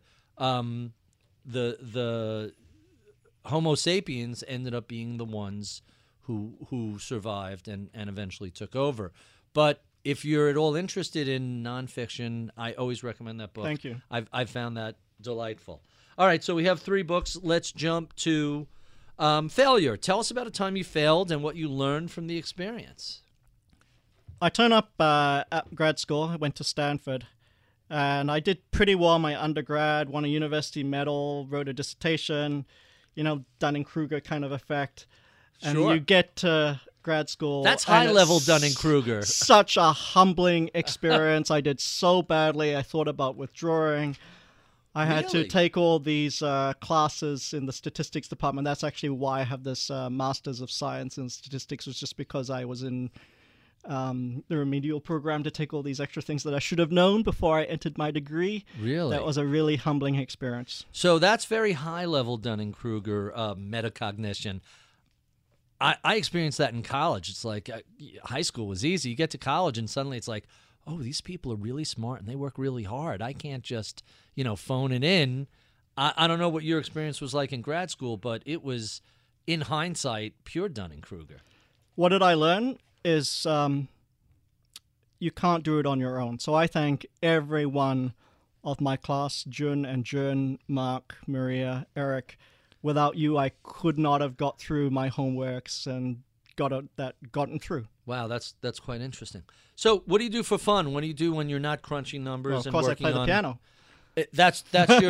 the Homo sapiens ended up being the ones who survived and eventually took over. But if you're at all interested in nonfiction, I always recommend that book. Thank you. I've found that delightful. All right, so we have 3 books. Let's jump to failure. Tell us about a time you failed and what you learned from the experience. I turned up at grad school. I went to Stanford, and I did pretty well in my undergrad, won a university medal, wrote a dissertation, Dunning-Kruger kind of effect. And Sure. you get to grad school. That's and high-level it's Dunning-Kruger. Such a humbling experience. I did so badly. I thought about withdrawing. I had to Really? take all these classes in the statistics department. That's actually why I have this Masters of Science in Statistics, was just because I was in the remedial program to take all these extra things that I should have known before I entered my degree. Really? That was a really humbling experience. So that's very high-level Dunning-Kruger metacognition. I experienced that in college. It's like high school was easy. You get to college, and suddenly it's like, oh, these people are really smart, and they work really hard. I can't just, phone it in. I don't know what your experience was like in grad school, but it was, in hindsight, pure Dunning-Kruger. What did I learn is you can't do it on your own. So I thank every one of my class, Jun, Mark, Maria, Eric. Without you, I could not have got through my homeworks and gotten through. Wow, that's quite interesting. So, what do you do for fun? What do you do when you're not crunching numbers Well, of and course, I working play the on piano. That's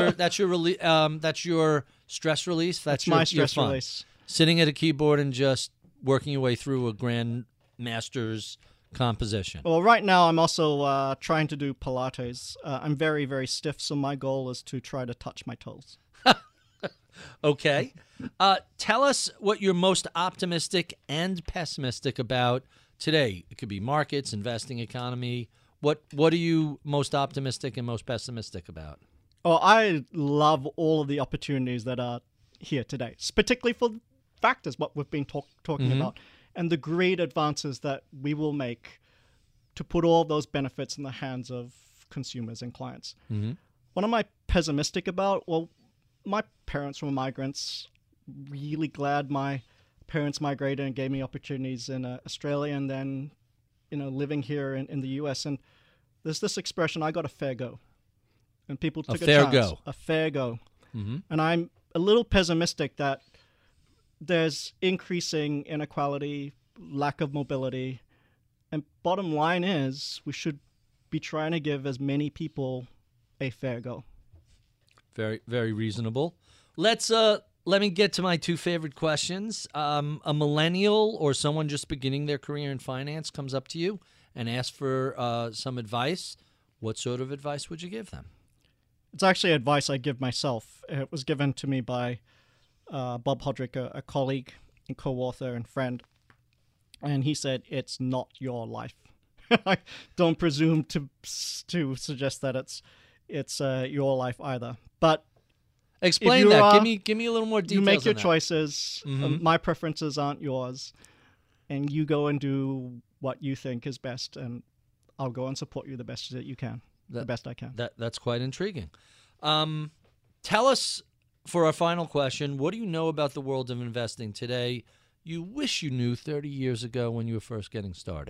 your stress release. That's my your stress fun. release. Sitting at a keyboard and just working your way through a grand master's composition. Well, right now I'm also trying to do Pilates. I'm very, very stiff, so my goal is to try to touch my toes. Okay. Tell us what you're most optimistic and pessimistic about today. It could be markets, investing, economy. What are you most optimistic and most pessimistic about? Oh, I love all of the opportunities that are here today, particularly for factors, what we've been talking about, and the great advances that we will make to put all those benefits in the hands of consumers and clients. What am I pessimistic about? Well, my parents were migrants. Really glad my parents migrated and gave me opportunities in Australia, and then, living here in the U.S. And there's this expression, I got a fair go. And people took a chance. A fair go. And I'm a little pessimistic that there's increasing inequality, lack of mobility, and bottom line is we should be trying to give as many people a fair go. Very, very reasonable. Let me get to my 2 favorite questions. A millennial or someone just beginning their career in finance comes up to you and asks for some advice. What sort of advice would you give them? It's actually advice I give myself. It was given to me by Bob Hodrick, a colleague and co-author and friend. And he said, it's not your life. I don't presume to suggest that it's your life either. But explain that. Give me a little more details. You make your on that. choices. My preferences aren't yours, and you go and do what you think is best. And I'll go and support you the best that you can, the best I can. That's quite intriguing. Tell us, for our final question, what do you know about the world of investing today you wish you knew 30 years ago when you were first getting started?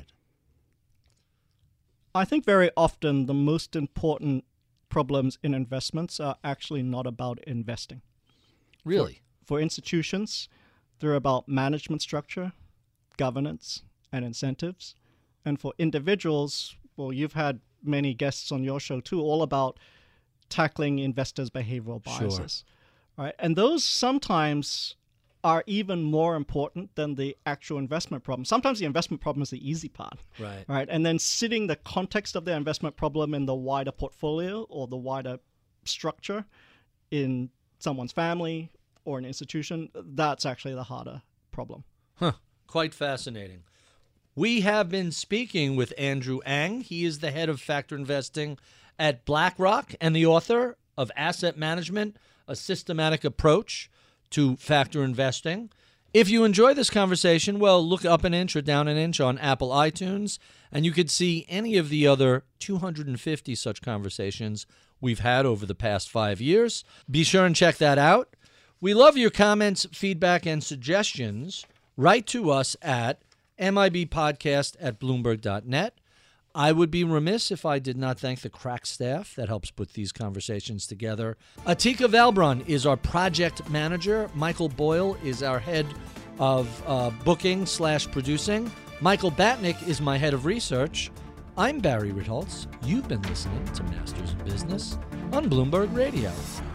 I think very often the most important problems in investments are actually not about investing. Really? For institutions, they're about management structure, governance, and incentives. And for individuals, well, you've had many guests on your show too, all about tackling investors' behavioral biases. Right? And those sometimes are even more important than the actual investment problem. Sometimes the investment problem is the easy part. Right? And then sitting the context of the investment problem in the wider portfolio or the wider structure in someone's family or an institution, that's actually the harder problem. Quite fascinating. We have been speaking with Andrew Ang. He is the head of factor investing at BlackRock and the author of Asset Management, A Systematic Approach to Factor Investing. If you enjoy this conversation, well, look up an inch or down an inch on Apple iTunes, and you could see any of the other 250 such conversations we've had over the past 5 years. Be sure and check that out. We love your comments, feedback, and suggestions. Write to us at mibpodcast@bloomberg.net. I would be remiss if I did not thank the crack staff that helps put these conversations together. Atika Valbron is our project manager. Michael Boyle is our head of booking/producing. Michael Batnick is my head of research. I'm Barry Ritholtz. You've been listening to Masters of Business on Bloomberg Radio.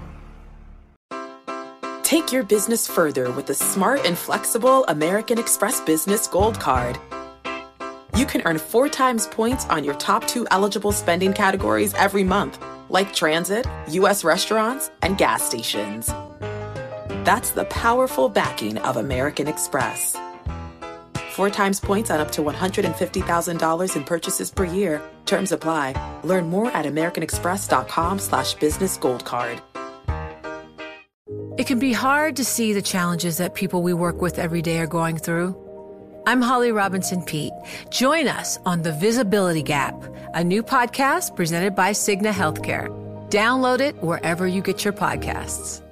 Take your business further with the smart and flexible American Express Business Gold Card. You can earn 4 times points on your top 2 eligible spending categories every month, like transit, U.S. restaurants, and gas stations. That's the powerful backing of American Express. 4 times points on up to $150,000 in purchases per year. Terms apply. Learn more at americanexpress.com/business gold card. It can be hard to see the challenges that people we work with every day are going through. I'm Holly Robinson Peete. Join us on The Visibility Gap, a new podcast presented by Cigna Healthcare. Download it wherever you get your podcasts.